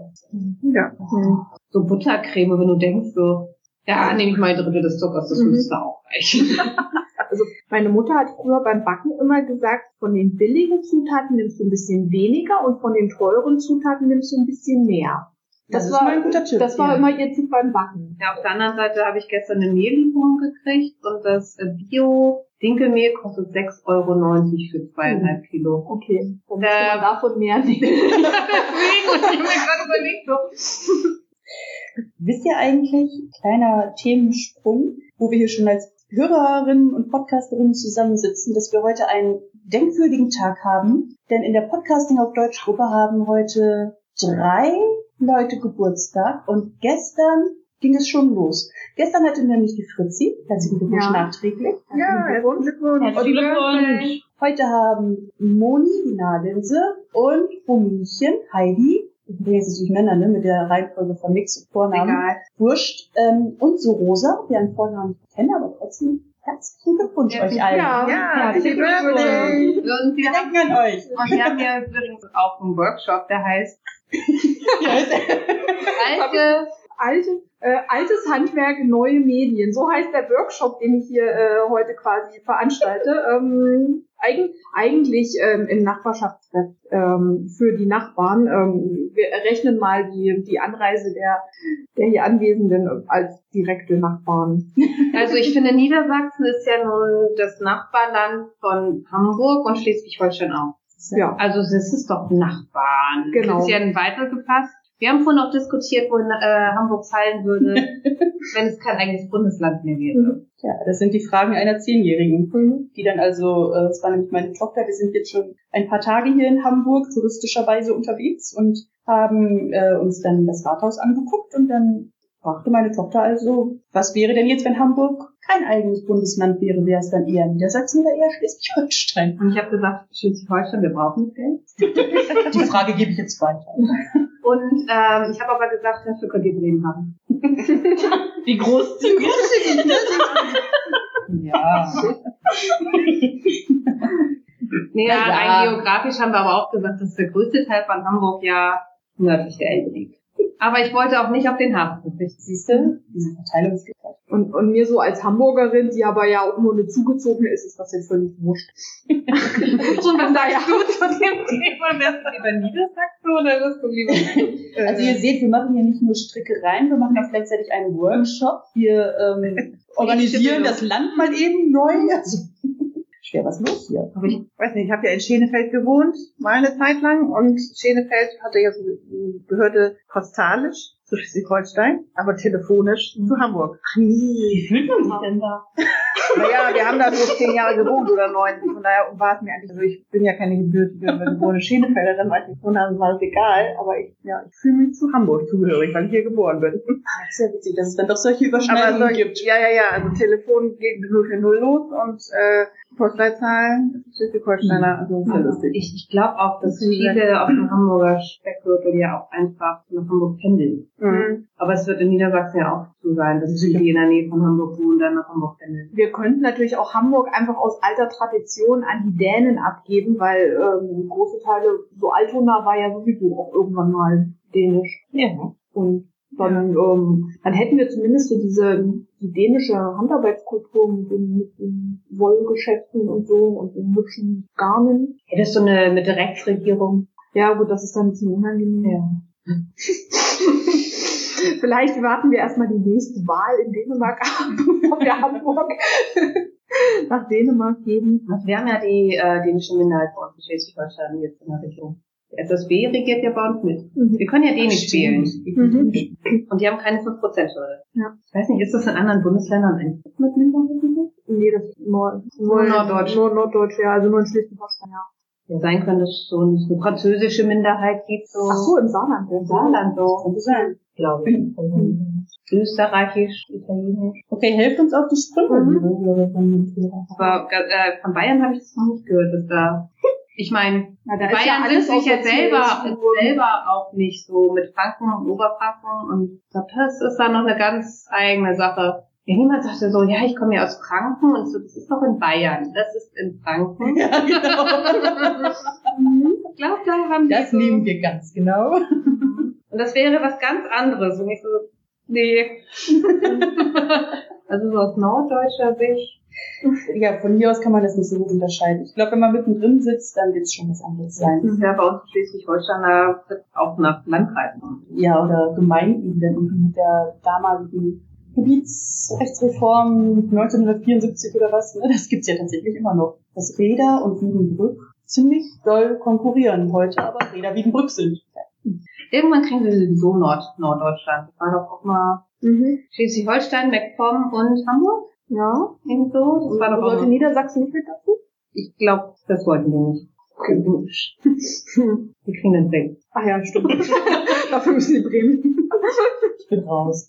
so Buttercreme, wenn du denkst so, ja, nehme ich mal 1/3 des Zuckers, das müsste auch reichen. Also meine Mutter hat früher beim Backen immer gesagt, von den billigen Zutaten nimmst du ein bisschen weniger und von den teuren Zutaten nimmst du ein bisschen mehr. Das ist mal ein guter Tipp. Das war immer ihr Tipp beim Backen. Ja, auf der anderen Seite habe ich gestern eine Mehlieferung gekriegt und das Bio-Dinkelmehl kostet 6,90 € für 2,5 Kilo. Okay, dann müssen wir davon mehr nehmen. Deswegen, und ich habe mir gerade überlegt, so. Wisst ihr eigentlich, kleiner Themensprung, wo wir hier schon als Hörerinnen und Podcasterinnen zusammensitzen, dass wir heute einen denkwürdigen Tag haben? Denn in der Podcasting auf Deutsch Gruppe haben heute 3 Leute Geburtstag und gestern ging es schon los. Gestern hatte nämlich die Fritzi, herzlichen Glückwunsch nachträglich. Ja, Glückwunsch. Herzlichen Glückwunsch. Heute haben Moni, die Nadelse, und Rumiechen, Heidi, ich bringe jetzt durcheinander, ne, mit der Reihenfolge von Nix und Vornamen. Egal. Wurscht. Und so Rosa, deren Vornamen ich kenne, aber trotzdem herzlichen Glückwunsch euch allen. Herzlichen Glückwunsch. Und Wir denken an euch. Und wir haben ja übrigens auch einen Workshop, der heißt altes Handwerk, neue Medien. So heißt der Workshop, den ich hier heute quasi veranstalte. Eigentlich im Nachbarschaftstreff für die Nachbarn. Wir rechnen mal die Anreise der hier Anwesenden als direkte Nachbarn. Also ich finde, Niedersachsen ist ja nun das Nachbarland von Hamburg und Schleswig-Holstein auch. Ja. Also das ist doch Nachbarn. Genau. Das ist ja weitergefasst. Wir haben vorhin auch diskutiert, wo Hamburg fallen würde, wenn es kein eigenes Bundesland mehr wäre. Ja, das sind die Fragen einer 10-Jährigen, die dann also, das war nämlich meine Tochter, wir sind jetzt schon ein paar Tage hier in Hamburg touristischerweise unterwegs und haben uns dann das Rathaus angeguckt und dann fragte meine Tochter also, was wäre denn jetzt, wenn Hamburg kein eigenes Bundesland wäre? Wäre es dann eher Niedersachsen oder eher Schleswig-Holstein? Und ich habe gesagt, Schleswig-Holstein, wir brauchen das Geld. Die Frage gebe ich jetzt weiter. Und ich habe aber gesagt, dafür könnt ihr Bremen haben. Wie großzügig. Ja. Nee, Ja. rein geografisch haben wir aber auch gesagt, dass der größte Teil von Hamburg ja nördlich der Elbe liegt. Aber ich wollte auch nicht auf den Hafen verzichten. Siehst du? Diese Verteilungsgleichheit. Und mir so als Hamburgerin, die aber ja auch nur eine zugezogene ist das jetzt völlig wurscht. Und was sagst du zu dem Thema? Wärst du lieber Niedersachsen oder wirst du lieber... Also ihr seht, wir machen hier nicht nur Strickereien, wir machen auch gleichzeitig einen Workshop. Wir organisieren das Land mal eben neu. Also, schwer was los hier. Aber ich weiß nicht, ich habe ja in Schenefeld gewohnt, mal eine Zeit lang, und Schenefeld hatte ja so, gehörte postalisch zu Schleswig-Holstein, aber telefonisch zu Hamburg. Ach nee, wie fühlt man sich denn da? Naja, wir haben da so 10 Jahre gewohnt oder 9, von daher war es mir eigentlich, also ich bin ja keine gebürtige geborene Schenefelderin, als ich gewohnt habe, war es egal, aber ich fühle mich zu Hamburg zugehörig, weil ich hier geboren bin. Das ist ja witzig, dass es dann doch solche Überschneidungen gibt. Ja, also Telefon geht 040 los und Postleitzahlen, Schleswig-Holsteiner, also sehr lustig. Ich glaube auch, dass viele auf dem Hamburger Speckgürtel ja auch einfach nach Hamburg pendeln. Mhm. Aber es wird in Niedersachsen ja auch so sein, dass viele, die in der Nähe von Hamburg wohnen, dann nach Hamburg pendeln. Wir könnten natürlich auch Hamburg einfach aus alter Tradition an die Dänen abgeben, weil große Teile, so Altona war ja sowieso auch irgendwann mal dänisch. Ja. Und dann hätten wir zumindest so die dänische Handarbeitskultur mit den Wollgeschäften und so und den hübschen Garnen. Hättest du eine Mitte-Rechts-Regierung? Ja gut, das ist dann ein bisschen unangenehm. Ja. Vielleicht warten wir erstmal die nächste Wahl in Dänemark ab, bevor wir Hamburg nach Dänemark geben. Wir haben ja die dänische Minderheit bei uns in Schleswig-Holstein jetzt in der Region. Die SSW regiert ja bei uns mit. Wir können ja Dänisch wählen. Und die haben keine 5%-Hürde. Ja. Ich weiß nicht, ist das in anderen Bundesländern eigentlich mit Minderheiten? Nee, das ist nur Norddeutsch. Nur Norddeutsch, ja, also nur in Schleswig-Holstein, ja. Ja, sein könnte es schon eine französische Minderheit gibt so. Ach so, im Saarland. Im Saarland so. Könnte sein. Glaube ich. Österreichisch, Italienisch. Okay, helft uns auf die Sprünge. Aber von Bayern habe ich das noch nicht gehört, dass da... Ich meine, da ist Bayern alles sind sich ja aussortiert. selber auch nicht so mit Franken und Oberfranken, und ich glaube, das ist dann noch eine ganz eigene Sache. Ja, niemand sagte so, ja, ich komme ja aus Franken, und so, das ist doch in Bayern, das ist in Franken. Ja, genau. Ich glaube, da haben die Das so, nehmen wir ganz genau. und das wäre was ganz anderes, und ich so, nee. Also so aus norddeutscher Sicht. Ja, von hier aus kann man das nicht so gut unterscheiden. Ich glaube, wenn man mittendrin sitzt, dann wird es schon was anderes sein. Ja, bei uns in Schleswig-Holstein, da wird auch nach Landkreisen. Ja, oder Gemeinden, dann irgendwie mit der damaligen Gebietsrechtsreform 1974 oder was, ne? Das gibt's ja tatsächlich immer noch. Dass Rheda und Wiedenbrück ziemlich doll konkurrieren heute, aber Rheda Wiedenbrück sind. Irgendwann kriegen wir sowieso Norddeutschland. Das war doch auch mal Schleswig-Holstein, MacPom und Hamburg. Ja. Irgend so. Das war doch auch Sollte mal. Niedersachsen nicht mit dazu? Ich glaube, das wollten wir nicht. Die kriegen den weg. Ach ja, stimmt. Dafür müssen die Bremen. Ich bin raus.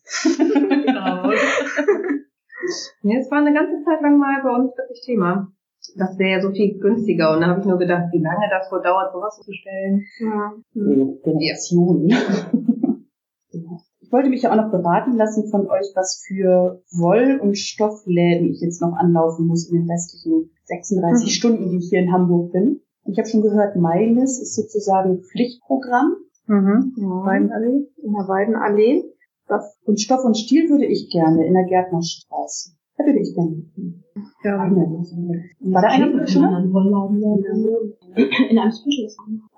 Nee, es war eine ganze Zeit lang mal bei uns wirklich Thema. Das wäre ja so viel günstiger. Und da habe ich nur gedacht, wie lange das wohl dauert, sowas zu bestellen. Ja. Generationen. Ich wollte mich ja auch noch beraten lassen von euch, was für Woll- und Stoffläden ich jetzt noch anlaufen muss in den restlichen 36 Stunden, die ich hier in Hamburg bin. Ich habe schon gehört, Mailis ist sozusagen Pflichtprogramm. Ja. Weidenallee. In der Weidenallee. Das, Und Stoff und Stil würde ich gerne in der Gärtnerstraße. Da würde ich gerne hin. ja. War da einer schon? In einem Specialist.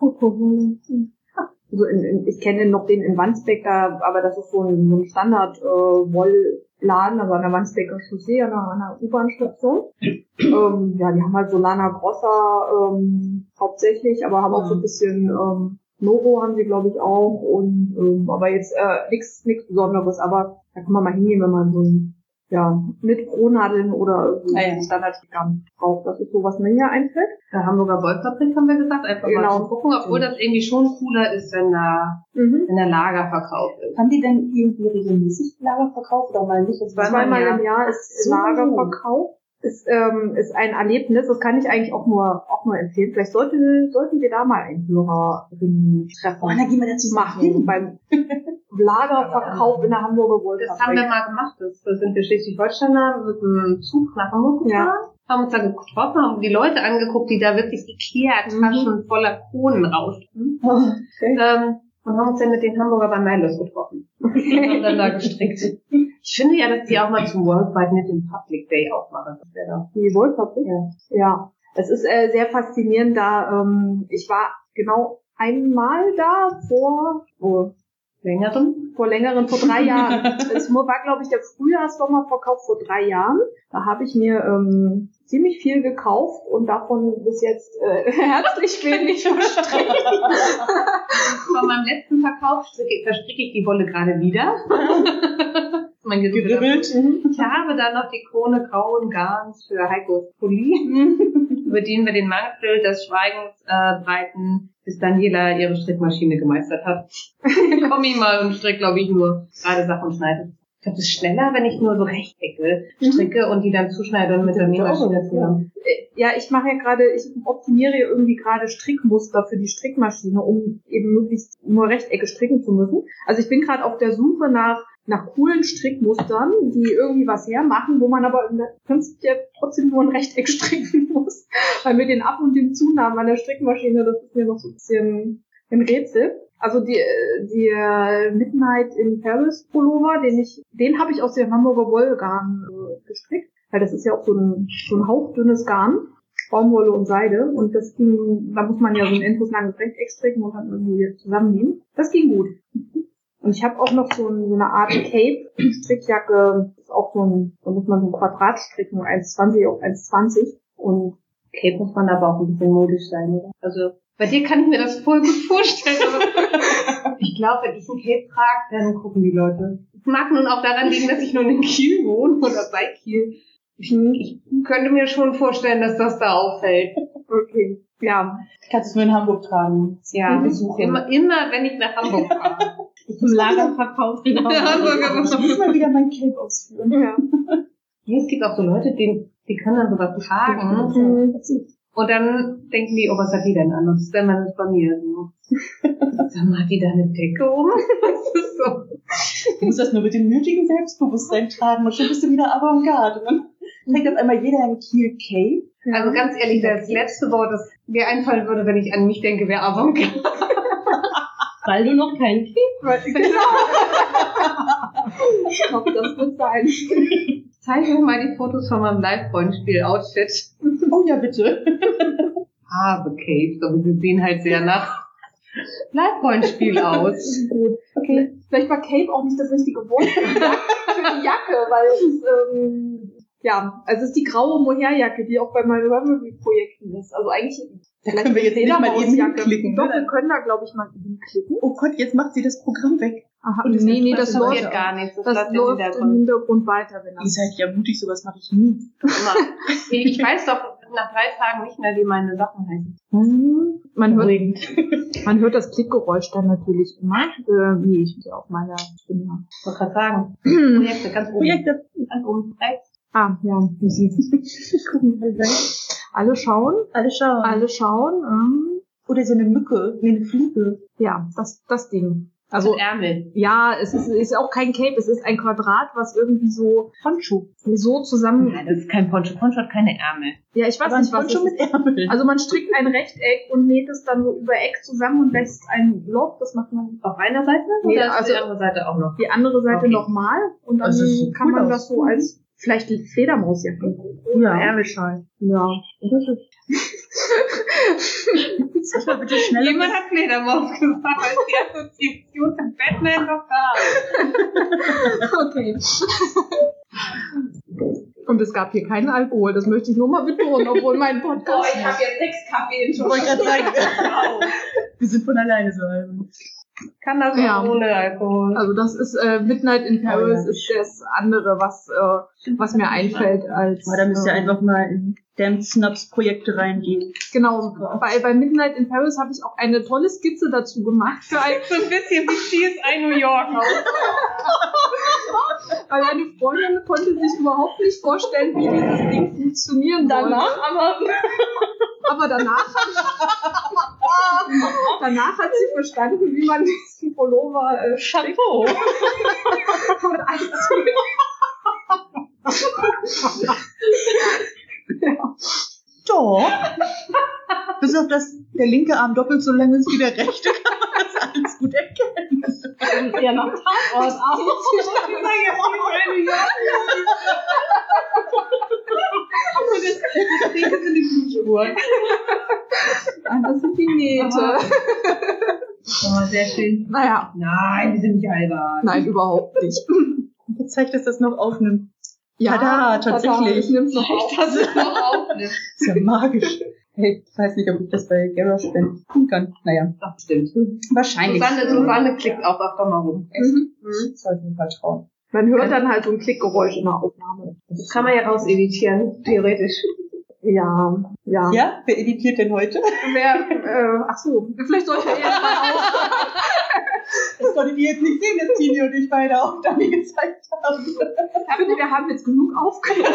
Also ich kenne noch den in Wandsbek da, aber das ist so ein Standard Wollladen, also an der Wandsbeker Chaussee, an einer U-Bahn-Station. Ja, die haben halt so Lana Grossa hauptsächlich, aber haben auch so ein bisschen Noro haben sie, glaube ich, auch. Und aber jetzt nichts Besonderes, aber da kann man mal hingehen, wenn man so ein mit Rohnadeln oder Standardprogramm braucht. Das ist so, was mir hier einfällt. Der Hamburger Wollfabrik haben wir gesagt, einfach mal zu gucken, obwohl das irgendwie schon cooler ist, wenn der Lagerverkauf ist. Haben die denn irgendwie regelmäßig Lagerverkauf oder mal nicht? Zweimal im Jahr ist Lagerverkauf. Ist ein Erlebnis, das kann ich eigentlich auch nur empfehlen. Vielleicht sollten wir da mal einen Hörerinnen treffen. Dann gehen wir dazu machen beim Lagerverkauf in der Hamburger Wollfabrik. Das haben wir mal gemacht. Das sind wir Schleswig-Holsteiner mit einem Zug nach Hamburg gefahren, haben uns da getroffen, haben die Leute angeguckt, die da wirklich Ikea-Taschen voller Kronen rauschten. Und haben uns dann mit den Hamburger beim Meilus getroffen. Und haben dann da gestrickt. Ich finde ja, dass die auch mal zum Worldwide Knit in Public Day aufmachen. Das wäre doch. Die Wollfabrik? Ja. Es ist sehr faszinierend da. Ich war genau einmal da vor längeren, vor 3 Jahren. Es war, glaube ich, der Frühjahrs-Sommerverkauf vor 3 Jahren. Da habe ich mir ziemlich viel gekauft und davon bis jetzt herzlich wenig verstrickt. Von meinem letzten Verkauf verstricke ich die Wolle gerade wieder. Mein Geribbelt. Ich habe dann noch die Krone grauen Garns für Heikos Pulli, über den wir den Mantel des Schweigens breiten, bis Daniela ihre Strickmaschine gemeistert hat. Komm ich mal und strick, glaube ich, nur gerade Sachen schneide. Ich glaube, das ist schneller, wenn ich nur so Rechtecke stricke und die dann zuschneide und mit der Nähmaschine zusammen. Ja, ich optimiere irgendwie gerade Strickmuster für die Strickmaschine, um eben möglichst nur Rechtecke stricken zu müssen. Also ich bin gerade auf der Suche nach coolen Strickmustern, die irgendwie was hermachen, wo man aber im Prinzip ja trotzdem nur ein Rechteck stricken muss. Weil mit den Ab- und den Zunahmen an der Strickmaschine, das ist mir noch so ein bisschen ein Rätsel. Also die Midnight in Paris Pullover, den habe ich aus dem Hamburger Wollgarn gestrickt. Weil das ist ja auch so ein hauchdünnes Garn, Baumwolle und Seide. Und da muss man ja so ein endlos langes Rechteck stricken und dann irgendwie zusammennähen. Das ging gut. Und ich habe auch noch so eine Art Cape-Strickjacke, ist auch da muss man so ein Quadrat stricken, 1,20 auf 1,20. Und Cape muss man aber auch ein bisschen modisch sein, oder? Also, bei dir kann ich mir das voll gut vorstellen. Aber ich glaube, wenn ich ein Cape trage, dann gucken die Leute. Es mag nun auch daran liegen, dass ich nur in Kiel wohne oder bei Kiel. Ich könnte mir schon vorstellen, dass das da auffällt. Okay. Ja. Kannst du es nur in Hamburg tragen? Ja, immer wenn ich nach Hamburg fahre. Im Lagerverkauf in Hamburg. Ich muss mal wieder mein Cape ausführen. Ja. Es gibt auch so Leute, die können dann sowas tragen. Und dann denken die, was hat die denn an? Das ist dann mal bei mir so. Sag mal, hat die da eine Decke um? Das ist so. Du musst das nur mit dem nötigen Selbstbewusstsein tragen und schon bist du wieder Avantgarde. Dann trägt auf einmal jeder ein Kiel Cape. Also ganz ehrlich, das letzte Wort, das mir einfallen würde, wenn ich an mich denke, wäre Avantgarde. Weil du noch keinen Cape Genau. Ich glaube, das wird sein. Zeig mir mal die Fotos von meinem Live-Rollenspiel-Outfit. Oh ja, bitte. Cape, aber sie sehen halt sehr nach Live-Rollenspiel aus. Gut. Okay. Vielleicht war Cape auch nicht das richtige Wort für die Jacke, weil es ist, also es ist die graue Mohairjacke, die auch bei meinen Ravelry-Projekten ist. Also eigentlich, da können wir jetzt nicht mal eben hinklicken. Doch, wir können da, glaube ich, mal hinklicken. Oh Gott, jetzt macht sie das Programm weg. Aha, nee, das läuft gar nicht. Das läuft im Hintergrund weiter. Ihr seid ja mutig, sowas mache ich nie. Ich weiß doch nach 3 Tagen nicht mehr, wie meine Sachen heißen. Man hört das Klickgeräusch dann natürlich immer, wie ich hier auf meiner Stimme. Ich wollte gerade sagen, Projekte, ganz oben. Ganz oben. Ah, ja. Alle schauen. Oder so eine Mücke, wie eine Fliege. Ja, das Ding. Also Ärmel. ja, es ist auch kein Cape, es ist ein Quadrat, was irgendwie so Poncho so zusammen. Nein, das ist kein Poncho. Poncho hat keine Ärmel. Ja, ich weiß nicht, was Poncho es ist. mit Ärmeln. Also man strickt ein Rechteck und näht es dann so über Eck zusammen und lässt ein Loch, das macht man Auf einer Seite? Nee, Oder ist also die andere Seite auch noch? die andere Seite Okay. nochmal und dann Also es sieht kann cool man aus. das so als vielleicht Fledermausjacke. Ja. Ärmelschal. Ja. Sag mal bitte schnell. Jemand hat Fledermaus gesagt, als die Assoziation von Batman doch da. Okay. Und es gab hier keinen Alkohol, das möchte ich nur mal betonen, obwohl mein Podcast... habe jetzt 6 Kaffee in Ich wollte gerade sagen, wir sind von alleine so albern. Kann das Ja. auch ohne Alkohol? Also das ist Midnight in Paris, ja. ist das andere, was mir einfällt als... Aber da müsst ihr einfach mal in Dan Snobs Projekte reingehen. Genau, bei Midnight in Paris habe ich auch eine tolle Skizze dazu gemacht für ein, So ein bisschen wie CSI New York. weil eine Freundin konnte sich überhaupt nicht vorstellen, wie dieses Ding funktionieren soll. Aber danach hat sie verstanden, wie man diesen Pullover Chapeau. und anzieht. Doch. Bis auf das der linke Arm doppelt so lang ist wie der rechte, kann man das alles gut erkennen. Ja, nach Tatort aus. Das Ding sind die Blutspuren. Das sind die Nähte. Oh, sehr schön. Naja, Nein, die sind nicht albern. nein, überhaupt nicht. Jetzt zeigt, dass das noch aufnimmt. Ja, Tada, tatsächlich. Ich nehm's noch auf. Das ist noch aufnimmt. Ist ja magisch. Hey, ich weiß nicht, ob ich das bei Garage tun kann. Naja, Doch, stimmt. wahrscheinlich. Susanne klickt auch öfter mal rum. Sollte ich mal trauen. Man hört dann halt so ein Klickgeräusch in der Aufnahme. Das kann man ja raus editieren, theoretisch. Ja. Ja, wer editiert denn heute? Ach so, vielleicht sollte er erst mal auf. Das konntet ihr jetzt nicht sehen, dass Tini und ich beide auch Dummy gezeigt haben. Ich finde, wir haben jetzt genug aufgenommen.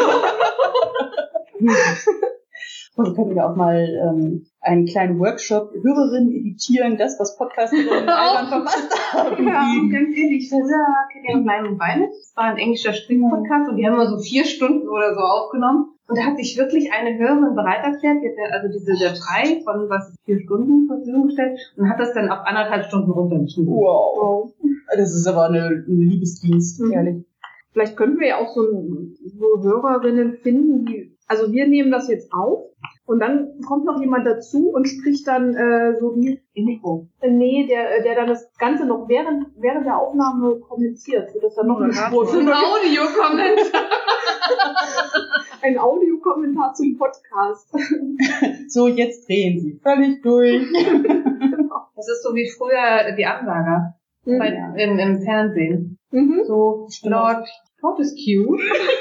Und wir könnten ja auch mal einen kleinen Workshop Hörerinnen editieren, das, was Podcasterinnen albern verpasst haben. Ja, geben. ganz ehrlich, früher kennt ihr Klein und Beine. Das war ein englischer Strickpodcast und die haben immer so 4 Stunden oder so aufgenommen. Und da hat sich wirklich eine Hörerin bereit erklärt, die hat also diese Datei von 4 Stunden zur Verfügung gestellt und hat das dann auf 1,5 Stunden runtergeschnitten. Wow. Das ist aber ein Liebesdienst, ehrlich. Vielleicht könnten wir ja auch so Hörerinnen finden, die, also wir nehmen das jetzt auf und dann kommt noch jemand dazu und spricht dann so wie Intro. Nee, der dann das Ganze noch während der Aufnahme kommentiert, sodass dann noch eine Spur Ein Audiokommentar. ein Audiokommentar zum Podcast. So, jetzt drehen sie völlig durch. Das ist so wie früher die Ansager im Fernsehen. Mhm. So, Lord Fortescue.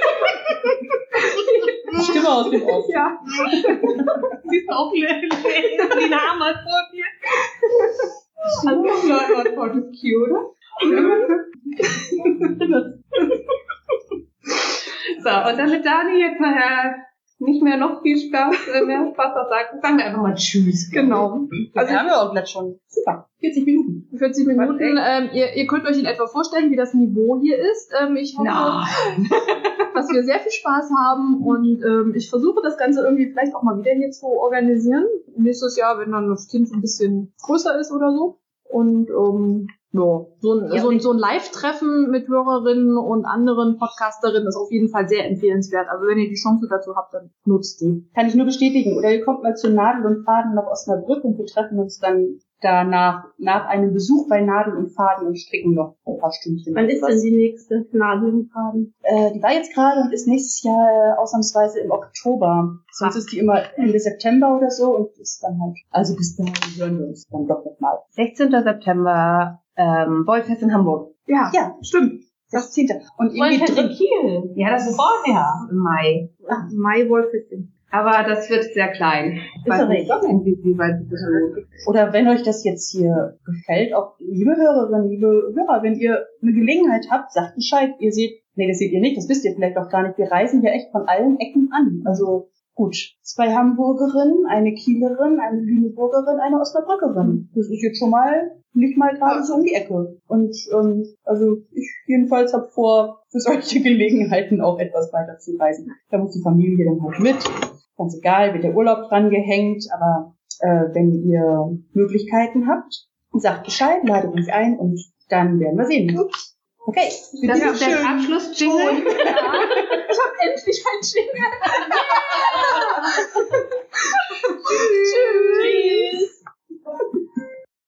Stimme aus dem Off. Ja. Siehst du auch den Hammer vor dir? Hallo, Lord Fortescue, oder? So, und damit Dani jetzt nachher nicht mehr noch viel Spaß hat, sagen wir einfach mal Tschüss. Genau. Also haben wir auch glatt schon. Super. 40 Minuten. 40 Minuten. Ihr könnt euch in etwa vorstellen, wie das Niveau hier ist. Ich hoffe, dass wir sehr viel Spaß haben und ich versuche das Ganze irgendwie vielleicht auch mal wieder hier zu organisieren. Nächstes Jahr, wenn dann das Kind ein bisschen größer ist oder so. Und so ein Live-Treffen mit Hörerinnen und anderen Podcasterinnen ist auf jeden Fall sehr empfehlenswert. Also wenn ihr die Chance dazu habt, dann nutzt die. Kann ich nur bestätigen. Oder ihr kommt mal zu Nadel und Faden nach Osnabrück und wir treffen uns dann danach, nach einem Besuch bei Nadel und Faden und stricken noch ein paar Stündchen. Wann ist denn die nächste Nadel und Faden? Die war jetzt gerade und ist nächstes Jahr ausnahmsweise im Oktober. Sonst ist die immer Ende September oder so und ist dann halt, also bis dahin hören wir uns dann doch nochmal. 16. September, Wollfest in Hamburg. Ja, Stimmt. Das 10. Und irgendwie Wollfest in Kiel. Ja, das ist vorher im Mai. Mai-Wollfest. Aber das wird sehr klein. Ich weiß nicht, wie weit das ist. Oder wenn euch das jetzt hier gefällt, auch liebe Hörerinnen, liebe Hörer, wenn ihr eine Gelegenheit habt, sagt Bescheid. Das seht ihr nicht, das wisst ihr vielleicht auch gar nicht. Wir reisen ja echt von allen Ecken an. Also Gut, 2 Hamburgerinnen, eine Kielerin, eine Lüneburgerin, eine Osnabrückerin. Das ist jetzt schon mal nicht mal gerade so um die Ecke. Und also ich jedenfalls habe vor, für solche Gelegenheiten auch etwas weiter zu reisen. Da muss die Familie dann halt mit. Ganz egal, wird der Urlaub dran gehängt, aber wenn ihr Möglichkeiten habt, sagt Bescheid, ladet mich ein und dann werden wir sehen. Okay, Das ist der Abschluss-Jingle. Ich hab endlich ein Jingle.